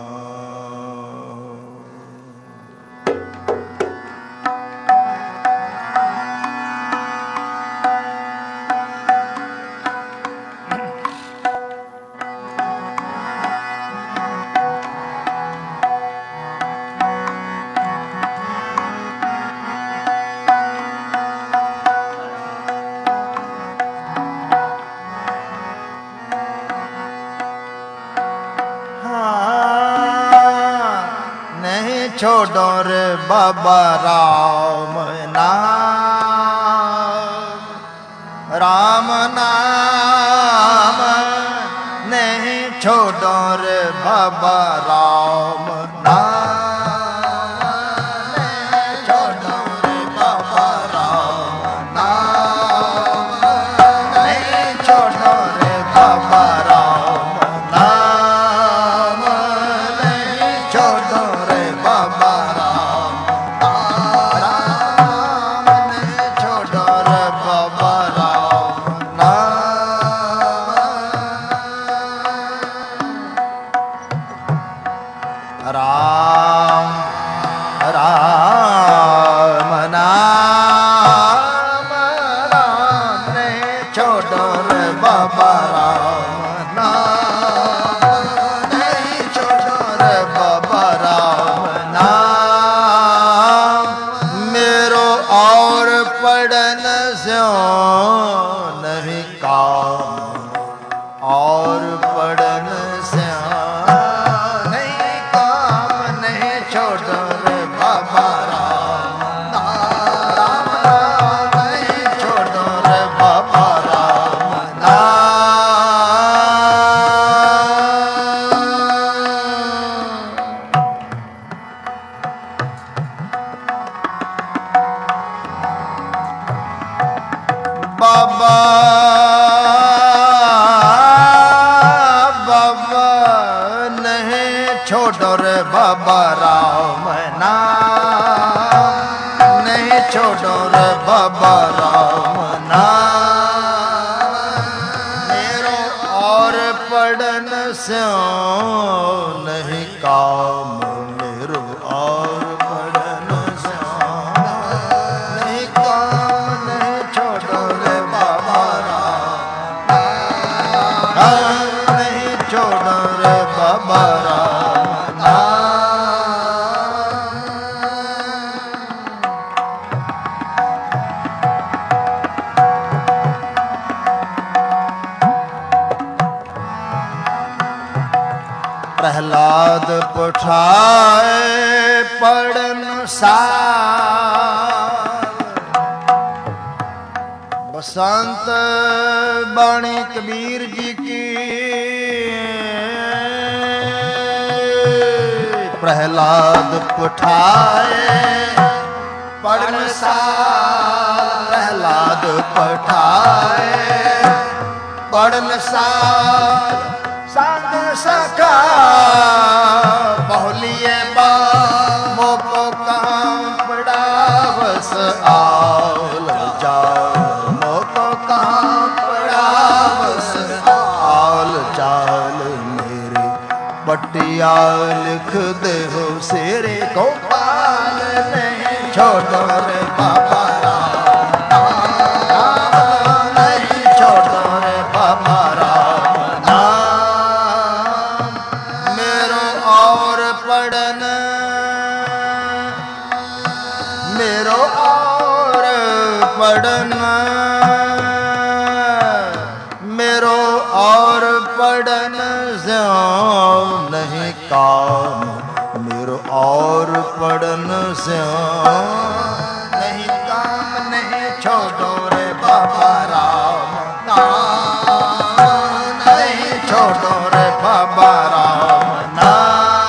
[SPEAKER 1] छोड़ो रे बाबा राम नाम, राम नाम नहीं छोड़ो रे बाबा राम नाम, नहीं छोड़ो रे बाबा राम नाम, नहीं छोड़ो रे बाबा राम नाम, नहीं छोड़ो रे बाबा राम, राम ने छोड़ो रे बाबा राम और पढ़न श्याम नहीं काम नहीं छोड़ो रे बाबा राम नाम नाम नहीं छोड़ो रे बाबा राम नाम बाबा छोड़ो रे बाबा राम नाम नहीं छोड़ो रे बाबा राम नाम मेरो और पढ़न से नहीं काम मेरो और पढ़न से नहीं काम नहीं छोड़ो रे बाबा राम नहीं छोड़ो रे बाबा राम प्रहलाद पुठाए पढ़न सार बसंत बाणी कबीर जी की प्रहलाद पुठाए पढ़न सार प्रहलाद पुठाए पढ़न सार संग सखा बहुलिए बा मोको काम पड़ावस आल जाल मोको काम पड़ावस आल जाल मेरे बटिया लिख दे हो सेरे गोपाल नहीं छोड़ो रे बाबा राम नहीं छोड़ो रे बाबा राम पढ़न मेरो और पढ़न मेरो और पढ़न श्याम नहीं काम मेरो और पढ़न श्याम नहीं काम नहीं छोड़ो रे बाबा राम नाम नहीं छोड़ो रे बाबा राम नाम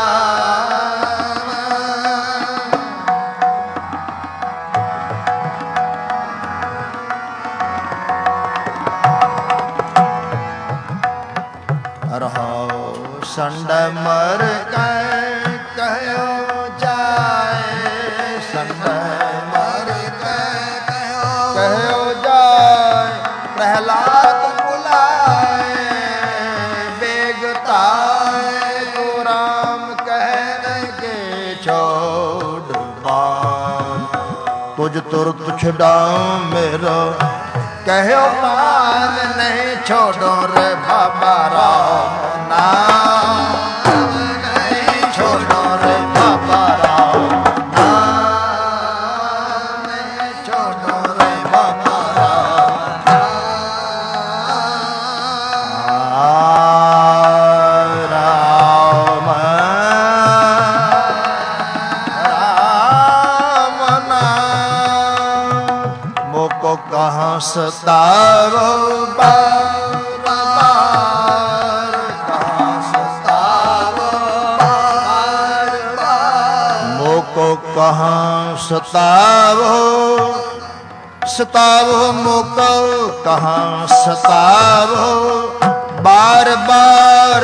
[SPEAKER 1] संड मर कहो जाए संड मर कहो जाए प्रहलाद बुलाए बेगताए को राम कहने छोड़ बान तुझ तुरत छुड़ाऊं मेरो कहो मान नहीं छोड़ो रे बाबा राम नाम नहीं छोड़ो रे बाबा राम नाम नहीं छोड़ो रे बाबा राम राम राम नाम मोको कहाँ सतारो कहाँ सतावो सतावो मोको कहाँ सतावो बार बार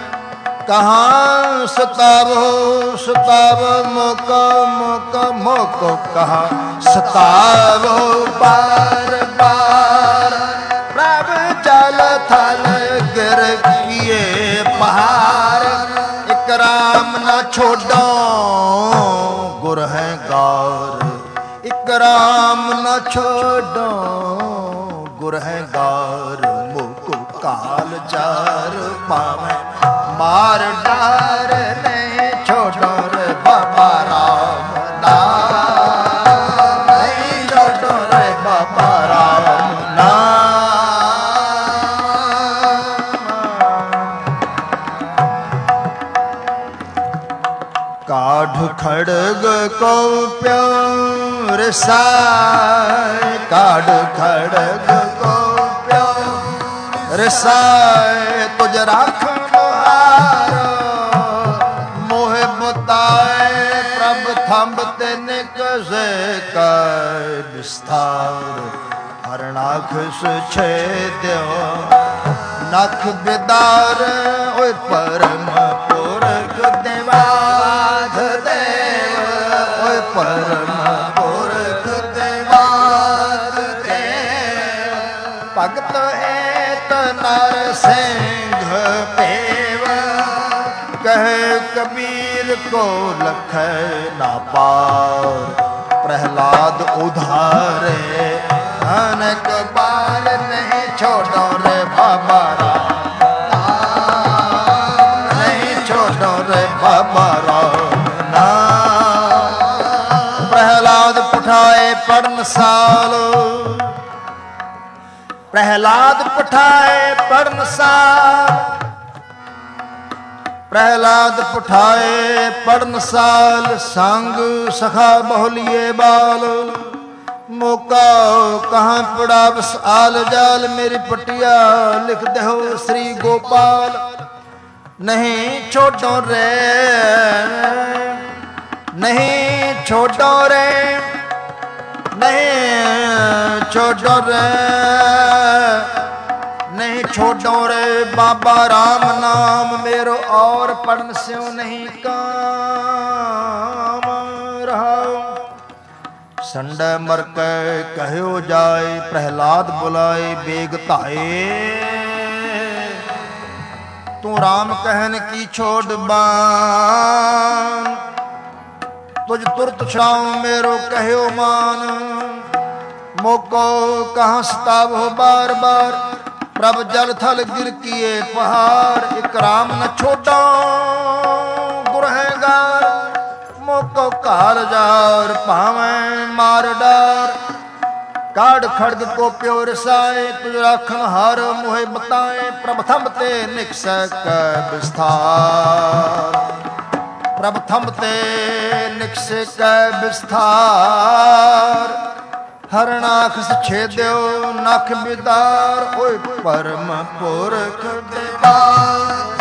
[SPEAKER 1] कहाँ सतावो सतावो मोको मोको मोको कहाँ सतावो बार बार प्रभु जल थल गिर किए पहाड़ एक राम न छोड़ो गुर है गार एक राम न छोड़ो गुर है गार मुको काल चार पावे मार डार नहीं छोड़ो रे बाबा राम नाम नहीं छोड़ो रे बाबा राम नाम काढ़ खड़ग को प्यो रिसाए, काढ़ खड़ग को प्यो रिसाए, तुझ राखन हारो मोहे बताए, प्रभ थंब ते निकसे का विस्तार, हरणाखस छेद्यो नख बिदार, ओए परम पुरख देवाध देव, ओए परम पुरख देवाध देव, भगत हेत नर सिंह पेव, कहे कबीर को लख ना पार, प्रहलाद उधारे अनेक बार, नहीं छोड़ो रे बाबा राम, नहीं छोड़ो रे बाबा राम नाम। प्रहलाद पठाए पर्णसाल, प्रहलाद पठाए पर्णसाल, प्रहलाद पठाए पर्णसाल, संग सखा बहुलिए बाल, मौका कहाँ पड़ा बस आल जाल, मेरी पटिया लिख दो श्री गोपाल, नहीं छोड़ो रे, नहीं छोड़ो रे, नहीं छोड़ो रे, नहीं छोड़ो रे बाबा राम नाम, मेरो और पढ़न स्यों नहीं काम रहा। संड मर के कहो जाए, प्रहलाद बुलाए बेग ताए, तू राम कहन की छोड़ बान, तुझ तुरत छाऊं मेरो कहो मान, मोको कहाँ सतावो बार बार, प्रभ जल थल गिर किए पहाड़, एक राम न छोड़ो गुरहेगार, मोको काल जार पावे मार डार, काढ़ खड़ग को प्यो रिसाए, तुझ राखन हार मोहे बताए, प्रभ थंब ते निकसक विस्तार, प्रभ थंब ते निकसक विस्तार, हरणाखस छेद्यो नख बिदार, ओए परम पुरख देवाध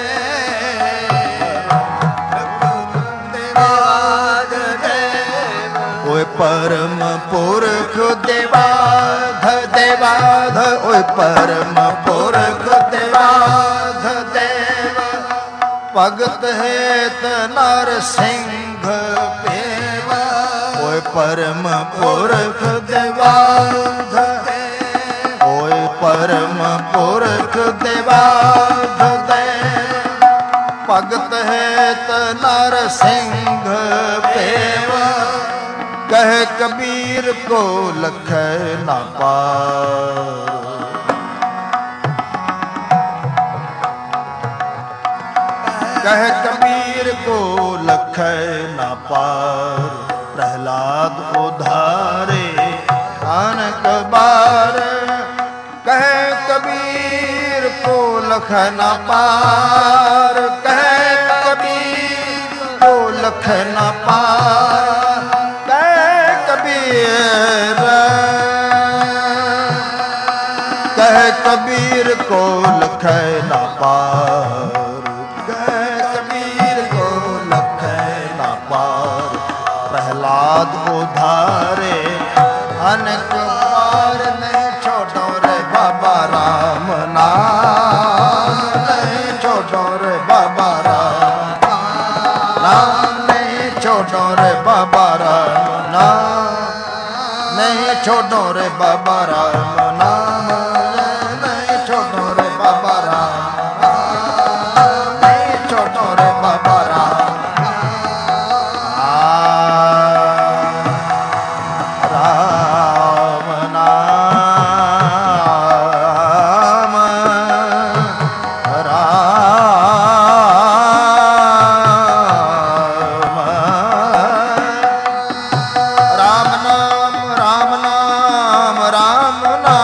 [SPEAKER 1] देव, ओए परम पुरख देवाध देवाध, ओए परम पुरख देवाध देव, भगत हेत नर सिंह पेव, ओए परम पुरख देवाध, ओए परम पुरख देवाध देव, भगत हेत नर सिंह पेव, कहे कबीर को लख ना पार, कहे कबीर को लख ना पार, प्रहलाद उधारे अनेक बार, कहे कबीर को लख ना पार, कहे कबीर को लख ना पार, कहे कबीर, कहे कबीर को लख ना पार, प्रहलाद उधारे अनेक बार, नहीं छोड़ो रे बाबा राम नाम, नहीं छोड़ो रे बाबा राम नाम, नहीं छोड़ो रे बाबा राम नाम, नहीं छोड़ो रे बाबा राम नाम, नहीं छोड़ो रे बाबा राम, नहीं छोड़ो रे बाबा राम, राम नाम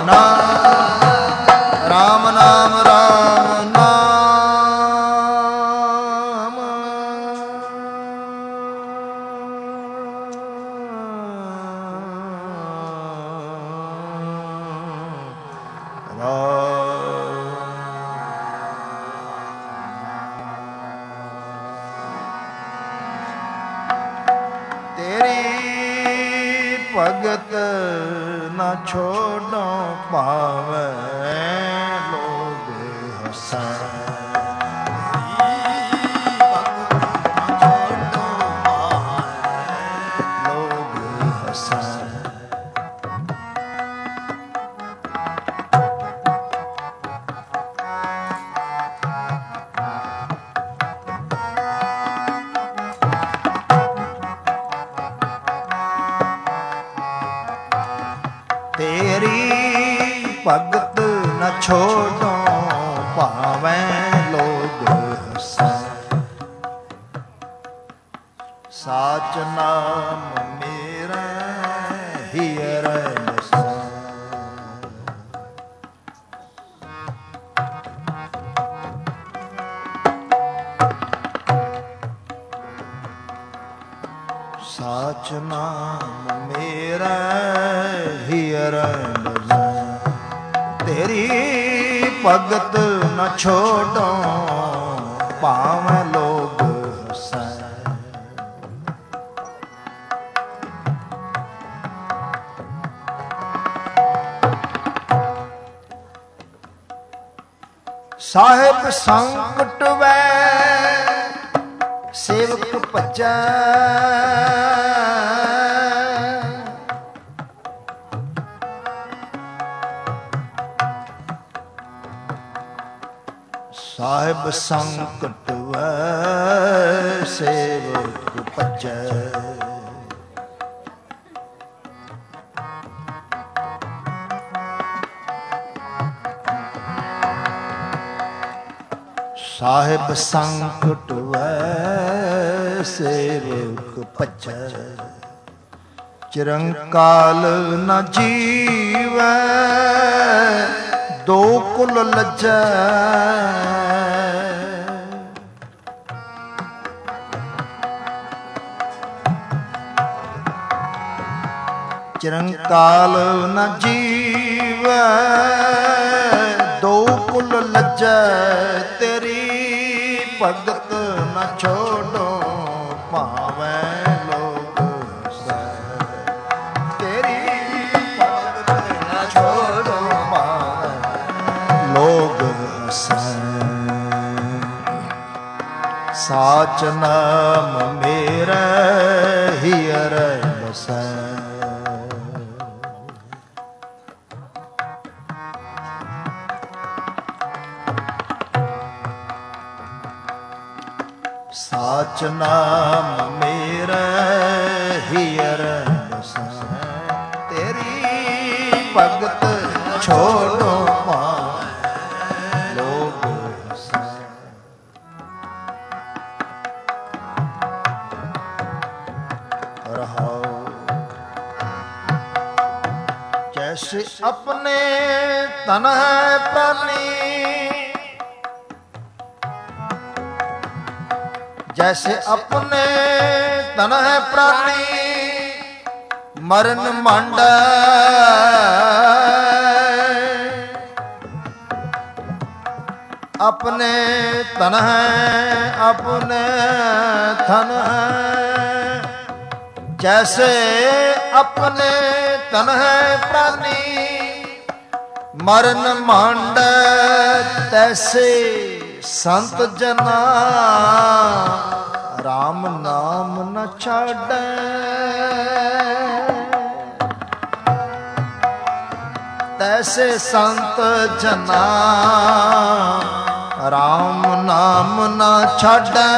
[SPEAKER 1] ਨਾਮ ਰਾਮ ਨਾਮ ਰਾਮ ਨਾਮ ਤੇਰੀ ਭਗਤ ਨਾ ਛੋੜੋ ਪਾਵੇ ਲੋਗ ਹਸੈ ਭਗਤ ਨ ਛੋੜੋ ਭਾਵੇਂ ਲੋਗ ਹਸੈ ਸਾਚ ਨਾਮ ਮੇਰਾ ਹੀਰੇ ਵਸੈ ਸਾਚ ਨਾਮ ਮੇਰਾ ਹੀਰੇ ਤੇਰੀ ਭਗਤ ਨ ਛੋੜੋ ਭਾਵੇਂ ਲੋਗ ਹਸੈ ਸਾਹਿਬ ਸੰਕਟ ਵੈ ਸੇਵਕ ਭਜੈ ਸਾਹਿਬ ਸੰਕਟ ਵੈ ਸੇਵਕ ਭਜੈ ਸਾਹਿਬ ਸੰਕਟ ਵੈ ਸੇਵਕ ਭਜੈ ਚਿਰੰਕਾਲ ਨ ਜੀਵੈ ਦੋ ਕੁਲ ਲੱਜੈ ਚਿਰੰਕਾਲ ਨ ਜੀਵੈ ਦੋ ਕੁਲ ਲੱਜੈ ਤੇਰੀ ਭਗਤ ਨ ਛੋੜੋ ਭਾਵੇਂ ਲੋਗ ਹਸੈ ਤੇਰੀ ਭਗਤ ਨ ਛੋੜੋ ਭਾਵੇਂ ਲੋਗ ਹਸੈ ਸਾਚ ਨਾਮ ਮੇਰਾ ਹੀਰੇ ਵਸੈ ਸਾਚ ਨਾਮ ਮੇਰਾ ਹੀਰੇ ਵਸੈ ਤੇਰੀ ਭਗਤ ਛੋੜੋ ਭਾਵੇਂ ਲੋਗ ਹਸੈ ਰਹਾਉ ਜੈਸੇ ਆਪਣੇ ਤਨ ਹੈ ਪ੍ਰਾਨੀ जैसे अपने तन है प्राणी मरण मंड अपने तन है अपने थन है जैसे अपने तन है प्राणी मरण मंड तैसे संत जना राम नाम न छाड़ै तैसे संत जना राम नाम न छाड़ै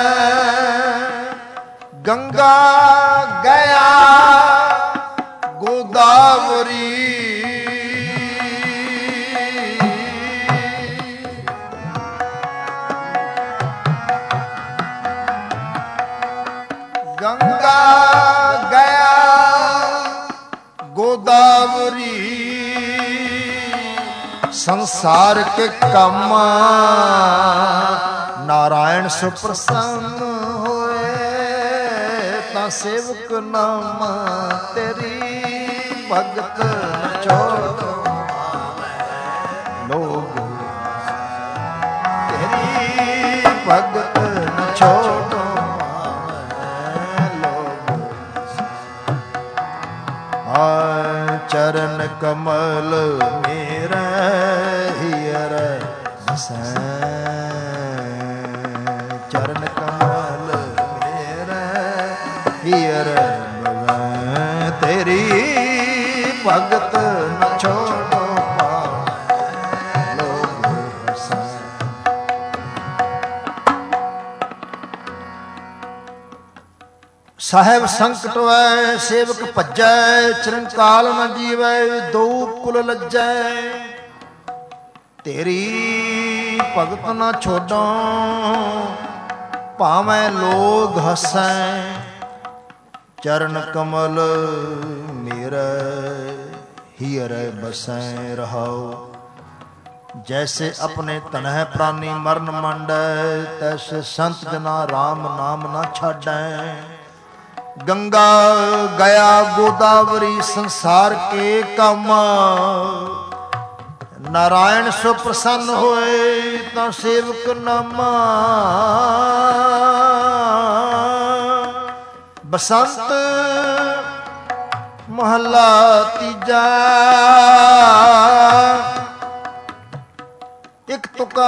[SPEAKER 1] गंगा गया गोदावरी गंगा गया गोदावरी संसार के कामा नारायण सुप्रसन्न होए ता सेवक नाम तेरी भगत न छोड़ो लोग तेरी भगत न छोड़ो चरण कमल मेरा हियर बसै चरण कमल मेरा हियर बसै तेरी भगत न छोड़ो लोग बसै। साहेब संकट वै सेवक भजै चिरंकाल न जीवै दो कुल लज्जै तेरी भगत न छोड़ो भावै लोग हसै चरण कमल मेरा हियर बसै रहाओ। जैसे अपने तनह प्राणी मरण मांडै तैसे संत जना राम नाम न छाडै। गंगा गया गोदावरी संसार के कामा नारायण सो प्रसन्न होए ता सेवक नामा। बसंत महला तीजा एक तुका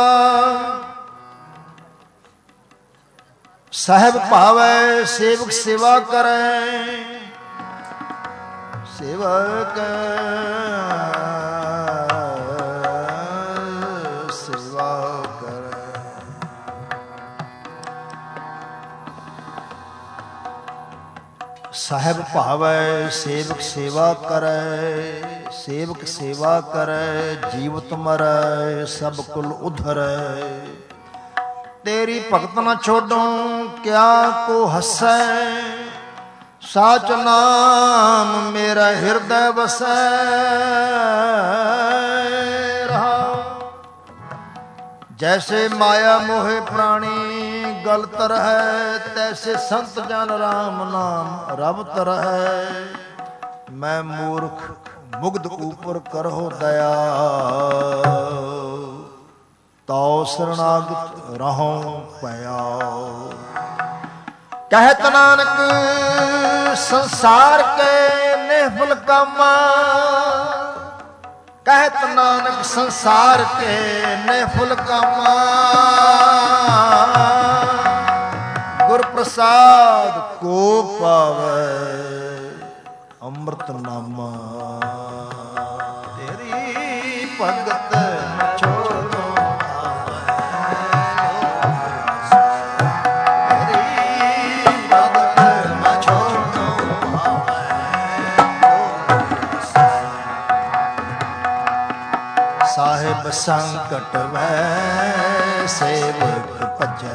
[SPEAKER 1] साहेब भावै सेवक सेवा करै सेवक सेवा करै। साहेब भावै सेवक सेवा करै सेवक सेवा करै जीवत मरै सब कुल उधरै। तेरी भगत न छोड़ो क्या को हसै साच नाम मेरा हृदय बसै रहा। जैसे माया मोहे प्राणी गलत रहे तैसे संत जन राम नाम रबत रहे। मैं मूर्ख मुग्ध ऊपर करहो दया तो शरणागत रहो पया। कहत नानक संसार के निफल कामा कहत नानक संसार के निफल कामा। गुर प्रसाद को पावे अमृत नामा तेरी भगत छोड़ो साहिब संकट वै सेवक भजै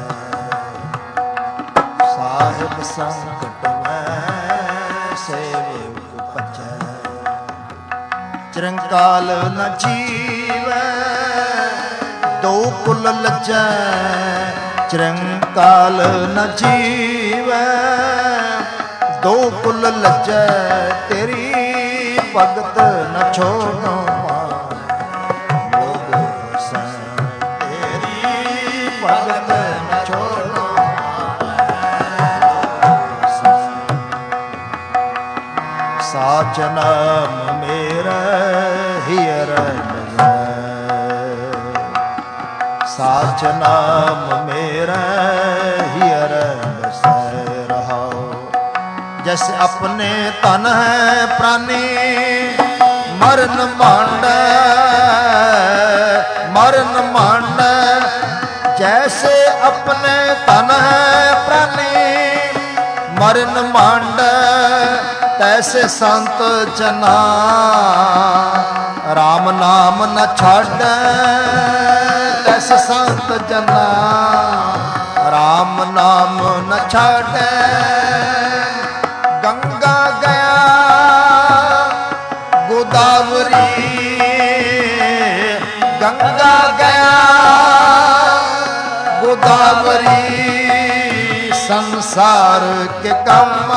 [SPEAKER 1] साहिब संकट वै सेवक भजै। चिरंकाल न जीवै दो कुल लज्जै चिरंकाल न जीवै दो कुल लज्जै। तेरी भगत न छोड़ो साच नाम मेरा हियर बसै साच नाम मेरा हियर बसै रहाओ। जैसे अपने तन है प्राणी मरण मांडै मरण मांडै। जैसे अपने तन है प्राणी मरण मांडै तैसे संत जना राम नाम न छाडै। तैसे संत जना राम नाम न छाडै। गंगा गया गोदावरी आवरी संसार के कामा,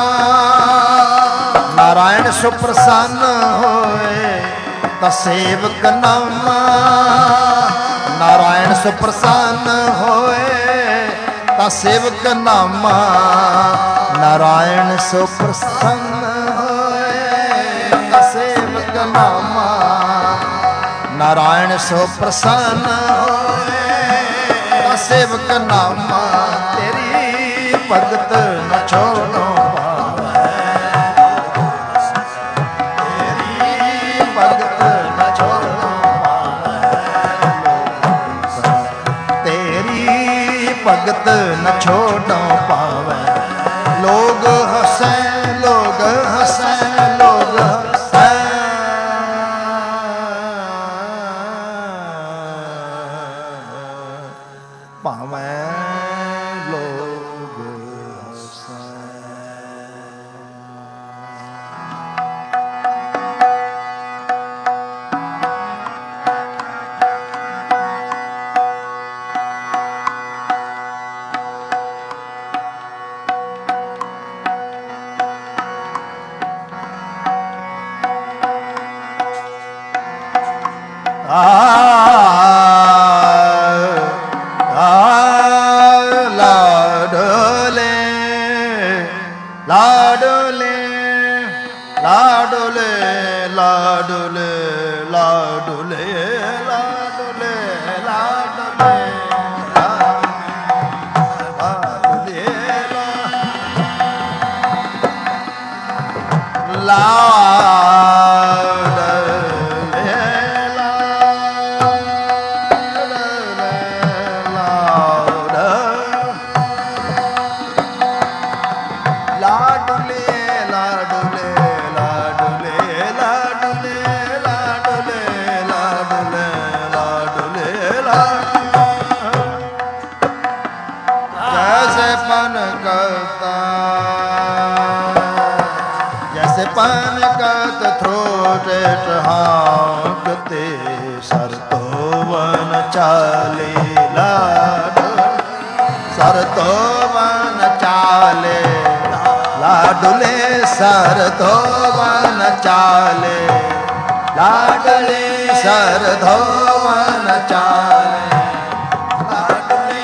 [SPEAKER 1] नारायण सुप्रसन्न होए ता सेवक नामा, नारायण सुप्रसन्न होए ता सेवक नामा, नारायण सुप्रसन्न होए ता सेवक नामा, नारायण सुप्रसन्न होए ता सेवक नामा, तेरी भगत न छोड़ो पावै, तेरी भगत न छोड़ो पावै, तेरी भगत न छोड़ो पावै, लोग हंसे लोग हंसे लोग हंसे, पावै लोग हंसे। लाडोले लाडोले लाडोले लाडोले लाडोले लाडोले लाडोले हाकते सर तो वन चाले लाडो, सर तो वन चाले लाडुले, सर तो वन चाले लाडले, सर तो वन चाले लाडले।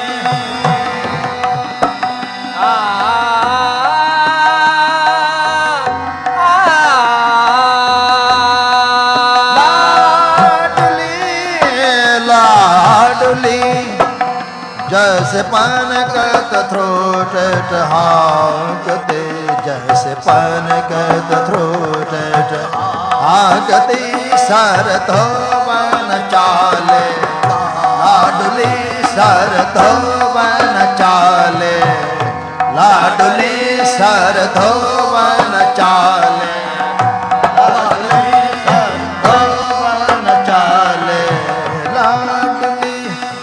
[SPEAKER 1] जैसे पान कत थ्रोट हाकते, जैसे पान कत थ्रोट हाकते, सर तो वन चाले लाडुली, सर तो वन चाले लाडुली, सर तो वन चाले लाडुली, सर तो वन चाले लाडुली।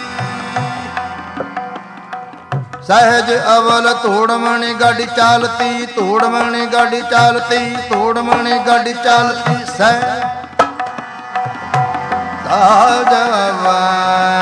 [SPEAKER 1] सहज अवल तोड़मणि गाड़ी चालती, तोड़मणि गाड़ी चालती, तोड़मणि गाड़ी चालती, सहज अवल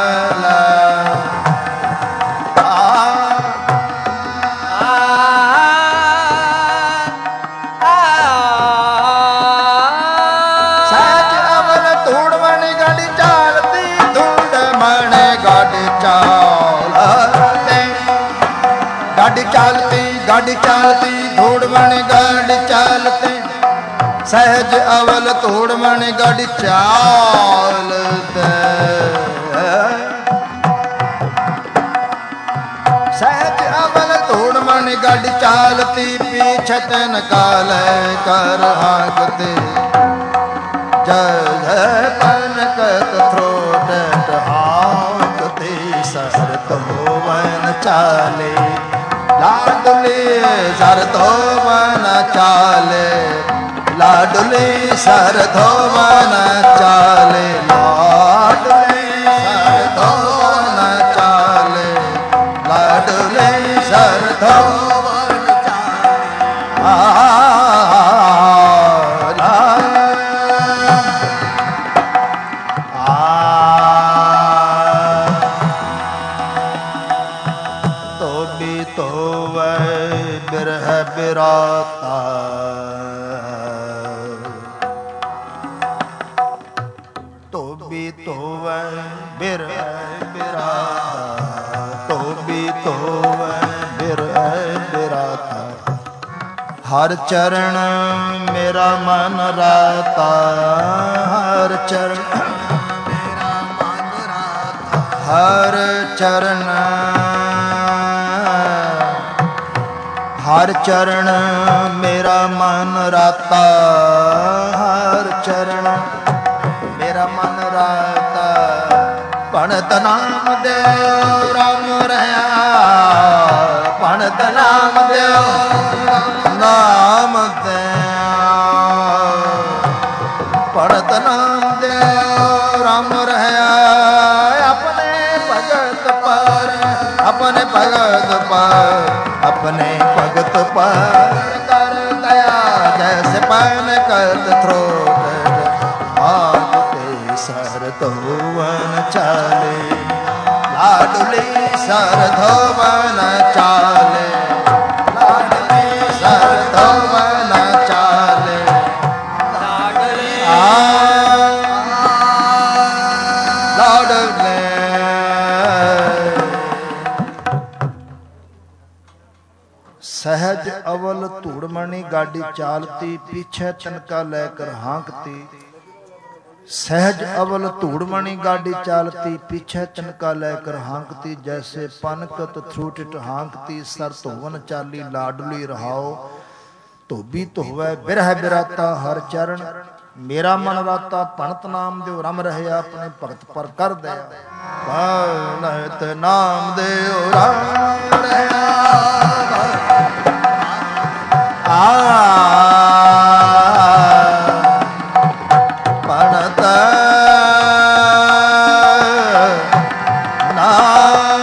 [SPEAKER 1] सहज अवल तोड़मणि गाड़ी चालती, तोड़मणि गाड़ी चालती, गाड़ी चालती गाड़ी चालती, तोड़मणि गाड़ी चालती, सहज अवल तोड़मणि गाड़ी चालते, सहज अवल तोड़मणि गाड़ी चालती, पीछे तन काल कर हाकते, जय पन कत थ्रोट हाकते, सर तो वन चाले लाडुले, सर तो वन चाले लाडुले, सर तो वन चाले लाडुले, सर तो वन चाले लाडुले, सर तो वन चाले आ ਧੋਬੀ ਧੋਵੈ ਬਿਰਹਿ ਬਿਰਾਤਾ, ਧੋਬੀ ਧੋਵੈ ਬਿਰਹਿ ਬਿਰਾਤਾ, ਧੋਬੀ ਧੋਵੈ ਬਿਰਹਿ ਬਿਰਾਤਾ। ਹਰ ਚਰਨ ਮੇਰਾ ਮਨ ਰਾਤਾ, ਹਰ ਚਰਨ ਮੇਰਾ ਮਨ ਰਾਤਾ, ਹਰ ਚਰਨ ਹਰ ਚਰਨ ਮੇਰਾ ਮਨ ਰਾਤਾ, ਹਰ ਚਰਨ ਮੇਰਾ ਮਨ ਰਾਤਾ। ਭਣਤ ਨਾਮ ਦਿਓ ਰਾਮ ਰਹਾ, ਭਣਤ ਨਾਮ ਦਿਓ ਨਾਮ ਦਿਓ, ਭਣਤ ਨਾਮ ਦਿਓ ਰਾਮ ਰਹਾ। ਆਪਣੇ ਭਗਤ ਪਰ, ਆਪਣੇ ਭਗਤ ਪਰ, ਆਪਣੇ ਭਗਤ ਪਰ ਕਰ ਦਇਆ। ਜੈਸੇ ਪਾਨ ਕਰਤ ਥਰੋਟ ਆਗ ਤੇ ਸਰ ਧੋਵਨ ਚਾਲੇ, ਲਾਡਲੀ ਸਰ ਧੋਵਨ ਚਾਲੇ, ਲਾਡਲੀ ਸਰ ਧੋਵਨ ਚਾਲੇ, ਲਾਡਲੀ ਲਾਡਲੇ। सहज अवल धूड़मणि गाड़ी चालती, पीछे तनका लेकर हाँकती। सहज अवल धूड़मणि गाड़ी चालती, पीछे तनका लेकर हाँकती। जैसे पनकत थ्रूटिट हाँकती, सर धोवन चाली लाडली रहाओ। धोबी धोवै बिरह बिराता, हर चरण मेरा मन राता। भणत नाम देव रम रहे, अपने भगत पर कर दया। भणत नाम देव रम रहा, ਭਣਤ ਨਾਮ,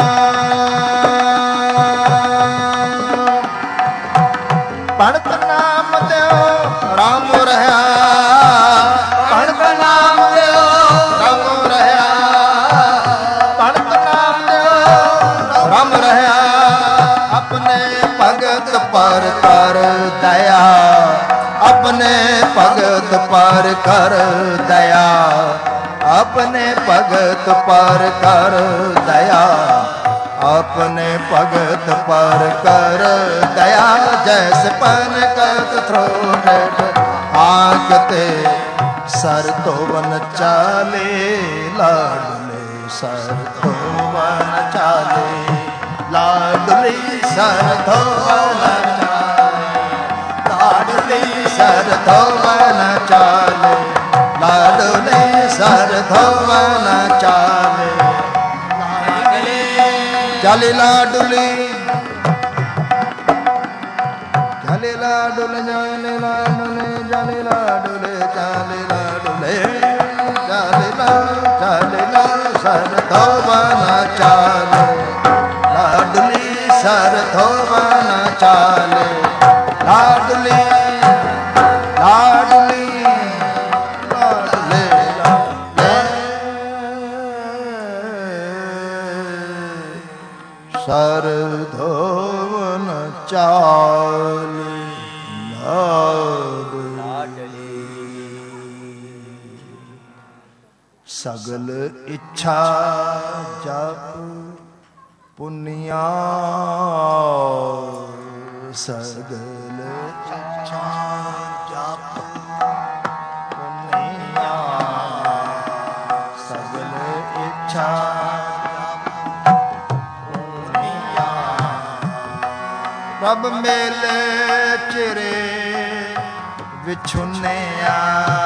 [SPEAKER 1] ਭਣਤ ਨਾਮ ਦਿਓ ਰਾਮ ਰਹਾ, ਭਣਤ ਨਾਮ ਦਿਓ ਰਾਮ ਰਹਾ, ਭਣਤ ਨਾਮ ਦਿਓ ਰਾਮ ਰਹਾ। ਆਪਣੇ ਭਗਤ ਪਰ ਕਰ ਦਇਆ, ਆਪਣੇ ਭਗਤ ਪਰ ਕਰ ਦਇਆ, ਆਪਣੇ ਭਗਤ ਪਰ ਕਰ ਦਇਆ, ਆਪਣੇ ਭਗਤ ਪਰ ਕਰ ਦਇਆ। ਜੈਸੇ ਪਨ ਕਤ ਥਰੋਟ ਆਂਖ ਤੇ ਸਰ ਧੋਵਨ ਚਾਲੇ, ਲਾਡਲੇ ਸਰ ਧੋਵਨ ਚਾਲੇ, ਲਾਡਲੀ ਸਰ ਧੋਵਨ ਚਾਲੇ, ਲਾਡਲੀ ਸਰ ਧੋਵਨ ਚਾਲੇ, ਲਾਡਲੀ ਸਰ ਧੋਵਨ ਚਾਲੇ, ਚਾਲੇ ਲਾਡਲੀ, ਚਾਲੇ ਲਾਡਲੇ, ਚਾਲੇ ਲਾਡਲੇ, ਚਾਲੇ ਲਾਡਲੇ, ਚਾਲੇ ਲਾਡਲੇ, ਚਾਲੇ ਲਾ, ਚਾਲੇ ਲਾ ਸਰ ਧੋਵਨ ਚਾਲੇ, ਲਾਡਲੀ ਸਰ ਧੋਵਨ ਚਾਲੇ, ਲਾਡਲੀ ਲਾਡਲੀ ਲਾਡਲੇ ਸਰ ਧੋਵਨ ਚਾਲੇ, ਲਾਡਲੀ। ਸਗਲ ਇੱਛਾ ਜਪ ਪੁੰਨਿਆ, ਸਗਲ ਇੱਛਾ ਜਪ ਪੁੰਨਿਆ, ਸਗਲ ਇੱਛਾ ਪੁੰਨਿਆ। ਪ੍ਰਭ ਮੇਲੇ ਚਿਰੇ ਵਿਛੁੰਨਿਆ,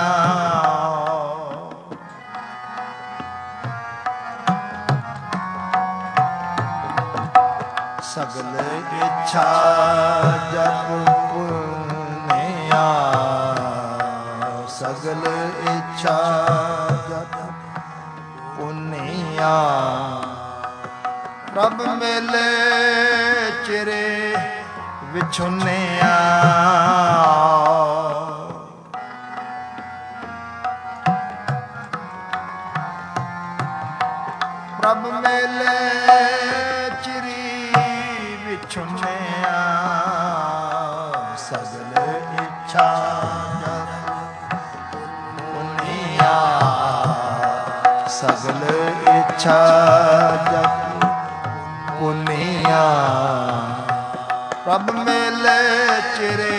[SPEAKER 1] ਸਗਲ ਇੱਛਾ ਜਪ ਪੁੰਨਿਆ, ਸਗਲ ਇੱਛਾ ਜਪ ਪੁੰਨਿਆ। ਪ੍ਰਭ ਮੇਲੇ ਚਿਰੇ ਵਿਛੁੰਨਿਆ, ਪ੍ਰਭ ਮੇਲੇ ਚਿਰੀ ਵਿਛੁੰਨਿਆ ਸਗਲ ਇੱਛਾ ਜਪ ਪੁੰਨਿਆ ਸਗਲ ਇੱਛਾ ਜਪ ਪੁੰਨਿਆ ਪ੍ਰਭ ਮੇਲੇ ਚਿਰੇ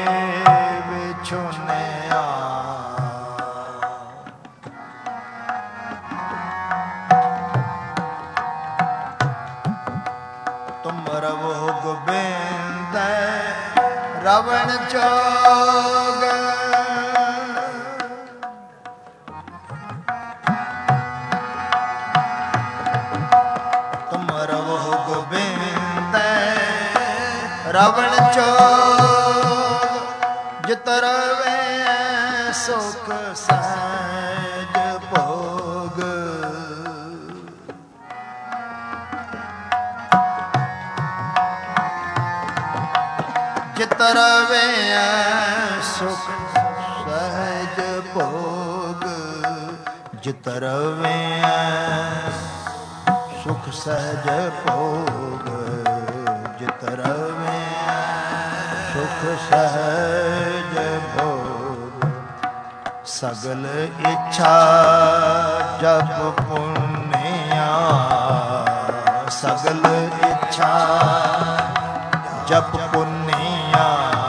[SPEAKER 1] ਵਿਛੁੰਨਿਆ ਤੁਮ ਰਵੋ ਗੋਬਿੰਦ ਰਵਣ ਚੋਗ ਤੁਮ ਰਵੋ ਗੋਬਿੰਦ ਰਵਣ ਚੋਗ ਜਿਤ ਰਵੇ ਸੁਖ ਸਹਿਜ ਭੋਗ ਜਿਤ ਰਵੇ ਸੁਖ ਸਹਿਜ ਭੋਗ ਜਿਤ ਰਵੇ ਸੁਖ ਸਹਿਜ ਭੋਗ ਜਿਤ ਰਵੇ ਸੁਖ ਸਹਿਜ ਭੋਗ ਸਗਲ ਇੱਛਾ ਜਪ ਪੁੰਨਿਆ ਸਗਲ ਇੱਛਾ ਜਪ ਪੁੰਨਿਆ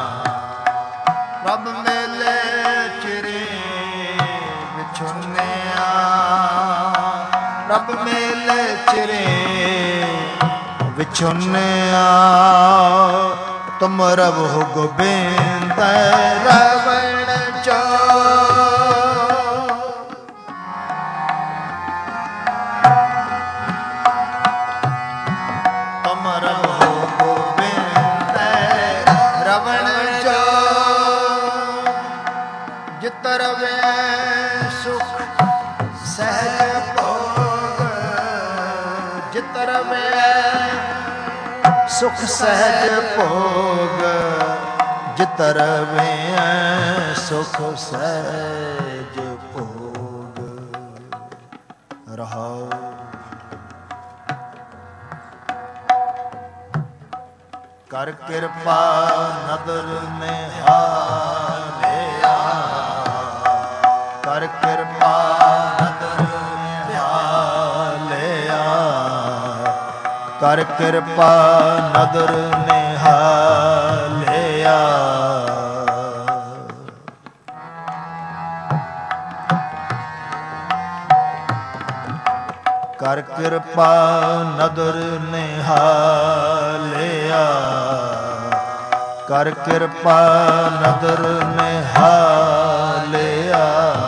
[SPEAKER 1] ਪ੍ਰਭ ਮੇਲੇ ਚਿਰੇ ਵਿਛੁੰਨਿਆ ਪ੍ਰਭ ਮੇਲੇ ਚਿਰੇ ਵਿਛੁੰਨਿਆ ਤੁਮ ਰਵੋ ਗੋਬਿੰਦ ਰਵਣ ਚੋਗ ਤੁਮ ਰਵੋ ਗੋਬਿੰਦ ਰਵਣ ਚੋਗ ਜਿਤ ਰਵੇ ਸੁਖ ਸਹਿਜ ਭੋਗ ਜਿਤ ਰਵੇ ਸੁਖ ਸਹਿਜ ਭੋਗ ਜਿਤ ਰਵੇ ਸੁਖ ਸਹਿਜ ਭੋਗ ਰਹਾਉ ਕਰ ਕਿਰਪਾ ਨਦਰ ਨਿਹਾਲਿਆ ਕਰ ਕਿਰਪਾ ਨਦਰ ਨਿਹਾਲਿਆ ਕਰ ਕਿਰਪਾ ਨਦਰ ਨਿਹਾਲਿਆ ਕਰ ਕਿਰਪਾ ਨਦਰ ਨਿਹਾਲਿਆ ਕਰ ਕਿਰਪਾ ਨਦਰ ਨਿਹਾਲਿਆ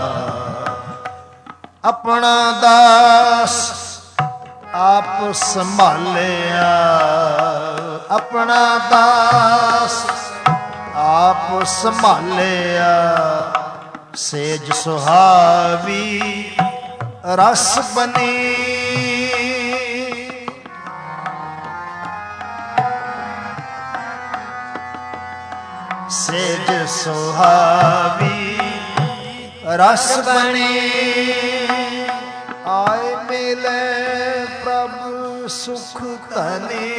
[SPEAKER 1] ਆਪਣਾ ਦਾਸ ਆਪ ਸੰਭਾਲਿਆ ਆਪਣਾ ਦਾਸ ਆਪ ਸੰਭਾਲਿਆ ਸੇਜ ਸੁਹਾਵੀ ਰਸ ਬਨੀ ਸੇਜ ਸੁਹਾਵੀ ਰਸ ਬਣੀ ਆਏ ਮਿਲੇ ਪ੍ਰਭ ਸੁਖ ਧਨੀ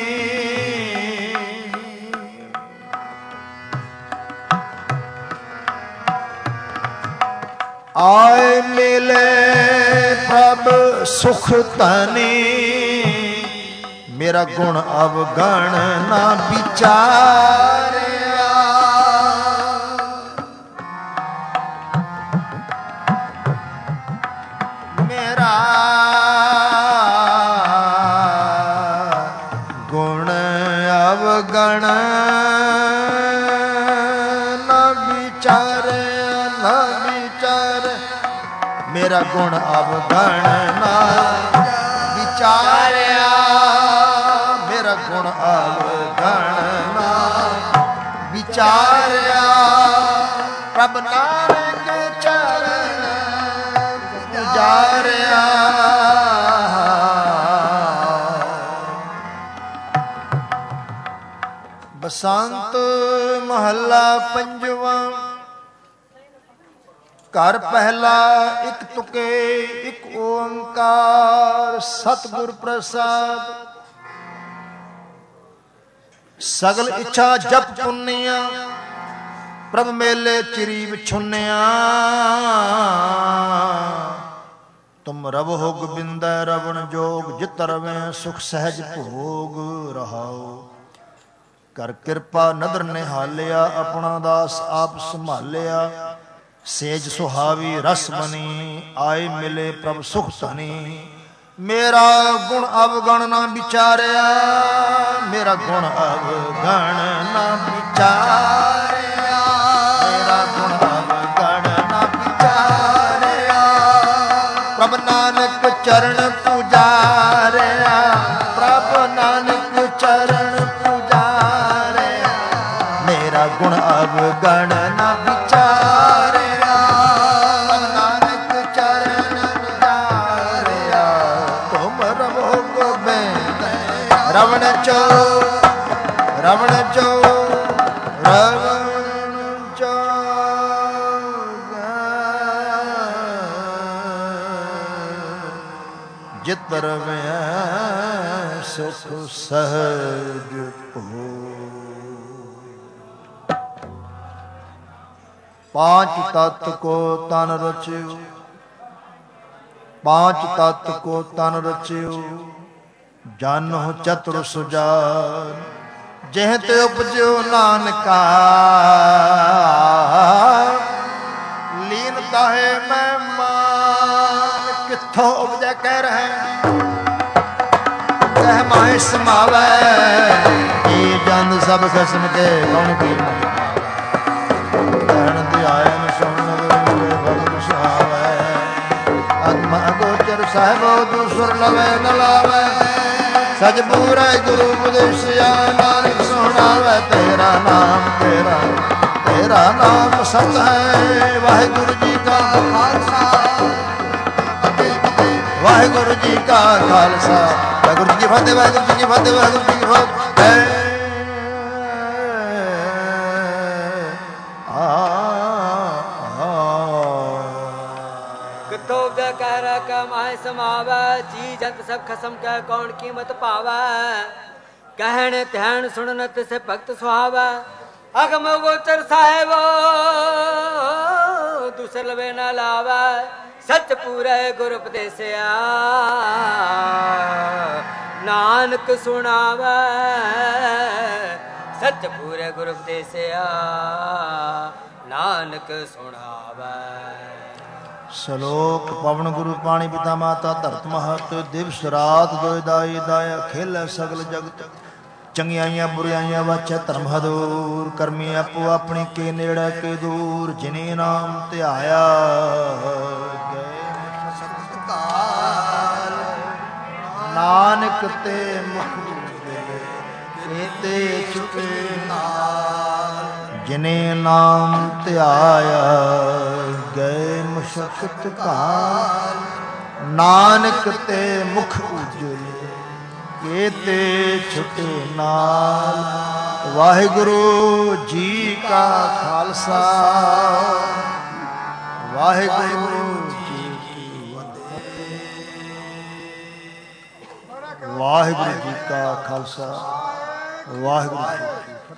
[SPEAKER 1] ਆਏ ਮਿਲੇ ਪ੍ਰਭ ਸੁਖ ਧਨੀ ਮੇਰਾ ਗੁਣ ਅਵਗਣ ਨਾ ਵਿਚਾਰਿਆ ਮੇਰਾ ਗੁਣ ਅਵਗਣ ਨਾ ਵਿਚਾਰਿਆ ਨਾ ਵਿਚਾਰ ਮੇਰਾ ਗੁਣ ਅਵਗਣ ਨਾ ਵਿਚਾਰਿਆ ਮੇਰਾ ਗੁਣ ਅਵਗਣ ਨਾ ਵਿਚਾਰਿਆ ਪ੍ਰਭ ਨਾਨਕ ਚਰਨ ਪੁਜਾਰਿਆ ਬਸੰਤ ਮਹੱਲਾ ਪੰਜਵਾਂ ਘਰ ਪਹਿਲਾ ਇੱਕ ਤੁਕੇ ਇੱਕ ਓੰਕਾਰ ਸਤਿਗੁਰ ਪ੍ਰਸਾਦ ਸਗਲ ਇੱਛਾ ਜਪ ਪੁੰਨਿਆ ਪ੍ਰਭ ਮੇਲੇ ਚਿਰੀ ਵਿਛੁੰਨਿਆ ਤੁਮ ਰਵੋ ਗੋਬਿੰਦੈ ਰਵਣ ਜੋਗ ਜਿਤ ਰਵੈ ਸੁਖ ਸਹਿਜ ਭੋਗ ਰਹਾਓ ਕਰ ਕਿਰਪਾ ਨਦਰ ਨਿਹਾਲਿਆ ਆਪਣਾ ਦਾਸ ਆਪ ਸੰਭਾਲਿਆ ਸੇਜ ਸੁਹਾਵੀ ਰਸ ਬਣੀ ਆਏ ਮਿਲੇ ਪ੍ਰਭ ਸੁਖ ਧਨੀ ਮੇਰਾ ਗੁਣ ਅਵਗਣ ਨਾ ਵਿਚਾਰਿਆ ਮੇਰਾ ਗੁਣ ਅਵਗਣ ਨਾ ਵਿਚਾਰਿਆ ਮੇਰਾ ਗੁਣ ਅਵਗਣ ਨਾ ਵਿਚਾਰਿਆ ਪ੍ਰਭ ਨਾਨਕ ਚਰਨ ਪੁਜਾਰਿਆ ਪ੍ਰਭ ਨਾਨਕ ਚਰਨ ਪੁਜਾਰਿਆ ਮੇਰਾ ਗੁਣ ਅਵਗਣ ਨਾ ਵਿਚਾਰਿਆ ਨਾਨਕ ਚਰਨ ਪੁਜਾਰਿਆ ਤੁਮ ਰਵੋ ਗੋਬਿੰਦ ਰਵਣ ਚੋ ਰਵਣ ਚੋ ਰਵਣ ਚੋ ਜਿਤ ਰਵੈ ਸੁਖ ਸਹਜ ਭੋ ਪਾਂਚ ਤਤ ਕੋ ਤਨ ਰਚਿਓ ਪਾਂਚ ਤਤ ਕੋ ਤਨ ਰਚਿਓ ਜਾਨੋ ਚਤੁਰ ਸੁਜਾਨ ਜਿਹ ਤੇ ਉਪਜਿਓ ਨਾਨਕਾ ਲੀਨ ਤਾਹੇ ਮਹਿਮਾਨ ਕਿੱਥੋਂ ਉਪਜੈ ਕਹਿ ਰਹੇ ਕਹਿ ਮਾਹਿ ਸਮਾਵੈ ਇਹ ਜਨ ਸਭ ਖਸਮ ਕੇ ਕੌਣ ਕੀ ਕਹਿਣ ਤੇ ਆਇਨ ਸੁਣ ਭਗਤ ਸੁਹਾਵੈ ਆਤਮਾ ਅਗੋਚਰ ਸਾਹਿਬੋ ਦੂਸਰ ਲਵੈ ਨ ਲਾਵੈ ਸਜ ਪੂਰੈ ਗੁਰੂ ਉਪਦੇਸਿਆ ਨਾਨਕ ਸੁਣਾਵੈ ਤੇਰਾ ਨਾਮ ਤੇਰਾ ਤੇਰਾ ਨਾਮ ਸਤ ਹੈ ਵਾਹਿਗੁਰੂ ਜੀ ਕਾ ਖਾਲਸਾ ਵਾਹਿਗੁਰੂ ਜੀ ਕਾ ਖਾਲਸਾ ਵਾਹਿਗੁਰੂ ਜੀ ਕੀ ਫਤਿਹ ਵਾਹਿਗੁਰੂ ਜੀ ਕੀ ਫਤਿਹ ਵਾਹਿਗੁਰੂ ਜੀ ਕੀ ਫਤਿਹ
[SPEAKER 2] ਕਿਥੋਂ ਦੇ ਕਹਿ ਰ ਕਮਾਇ ਸਮਾਵੈ ਜੀ ਜੰਤ ਸਭ ਖਸਮ ਕੈ ਕੌਣ ਕੀਮਤ ਪਾਵੈ ਕਹਿਣ ਧਿਆਨ ਸੁਣਨ ਤਿਸ ਭਗਤ ਸੁਹਾਵੈ ਅਗਮ ਗੋਚਰ ਸਾਹਿਬੋ ਦੂਸਰ ਲਵੇ ਨ ਲਾਵੈ ਸਚ ਪੂਰੇ ਗੁਰ ਉਪਦੇਸਿਆ ਨਾਨਕ ਸੁਣਾਵੈ ਸਚ ਪੂਰੇ ਗੁਰ ਉਪਦੇਸਿਆ ਨਾਨਕ ਸੁਣਾਵੈ
[SPEAKER 1] ਸ਼ਲੋਕ ਪਵਨ ਗੁਰੂ ਪਾਣੀ ਪਿਤਾ ਮਾਤਾ ਧਰਤ ਮਹਤ ਦਿਵਸ ਰਾਤ ਦੋਇ ਦਾਈ ਦਾਇਆ ਖੇਲ ਸਗਲ ਜਗਤ ਚੰਗਿਆਈਆਂ ਬੁਰਿਆਈਆਂ ਵਾਚੈ ਧਰਮ ਹਦੂਰ ਕਰਮੀ ਆਪੋ ਆਪਣੀ ਕੇ ਨੇੜੇ ਕੇ ਦੂਰ ਜਿਨੇ ਨਾਮ ਧਿਆਇਆ ਗਏ ਸਤਿਕਾਰ ਨਾਨਕ ਤੇ ਮੁਖ ਕੀਤੇ ਚੁਕੇ ਨਾਲ ਜਿਨੇ ਨਾਮ ਧਿਆਇਆ ਗਏ ਮੁਸ਼ਕਤ ਕਾਲ ਨਾਨਕ ਤੇ ਮੁਖ ਉਜਲੇ ਕੀਤੇ ਛੁਟੇ ਨਾਲ ਵਾਹਿਗੁਰੂ ਜੀ ਕਾ ਖਾਲਸਾ ਵਾਹਿਗੁਰੂ ਜੀ ਕੀ ਫਤਿਹ ਵਾਹਿਗੁਰੂ ਜੀ ਕਾ ਖਾਲਸਾ ਵਾਹਿਗੁਰੂ ਜੀ ਕੀ ਫਤਿਹ।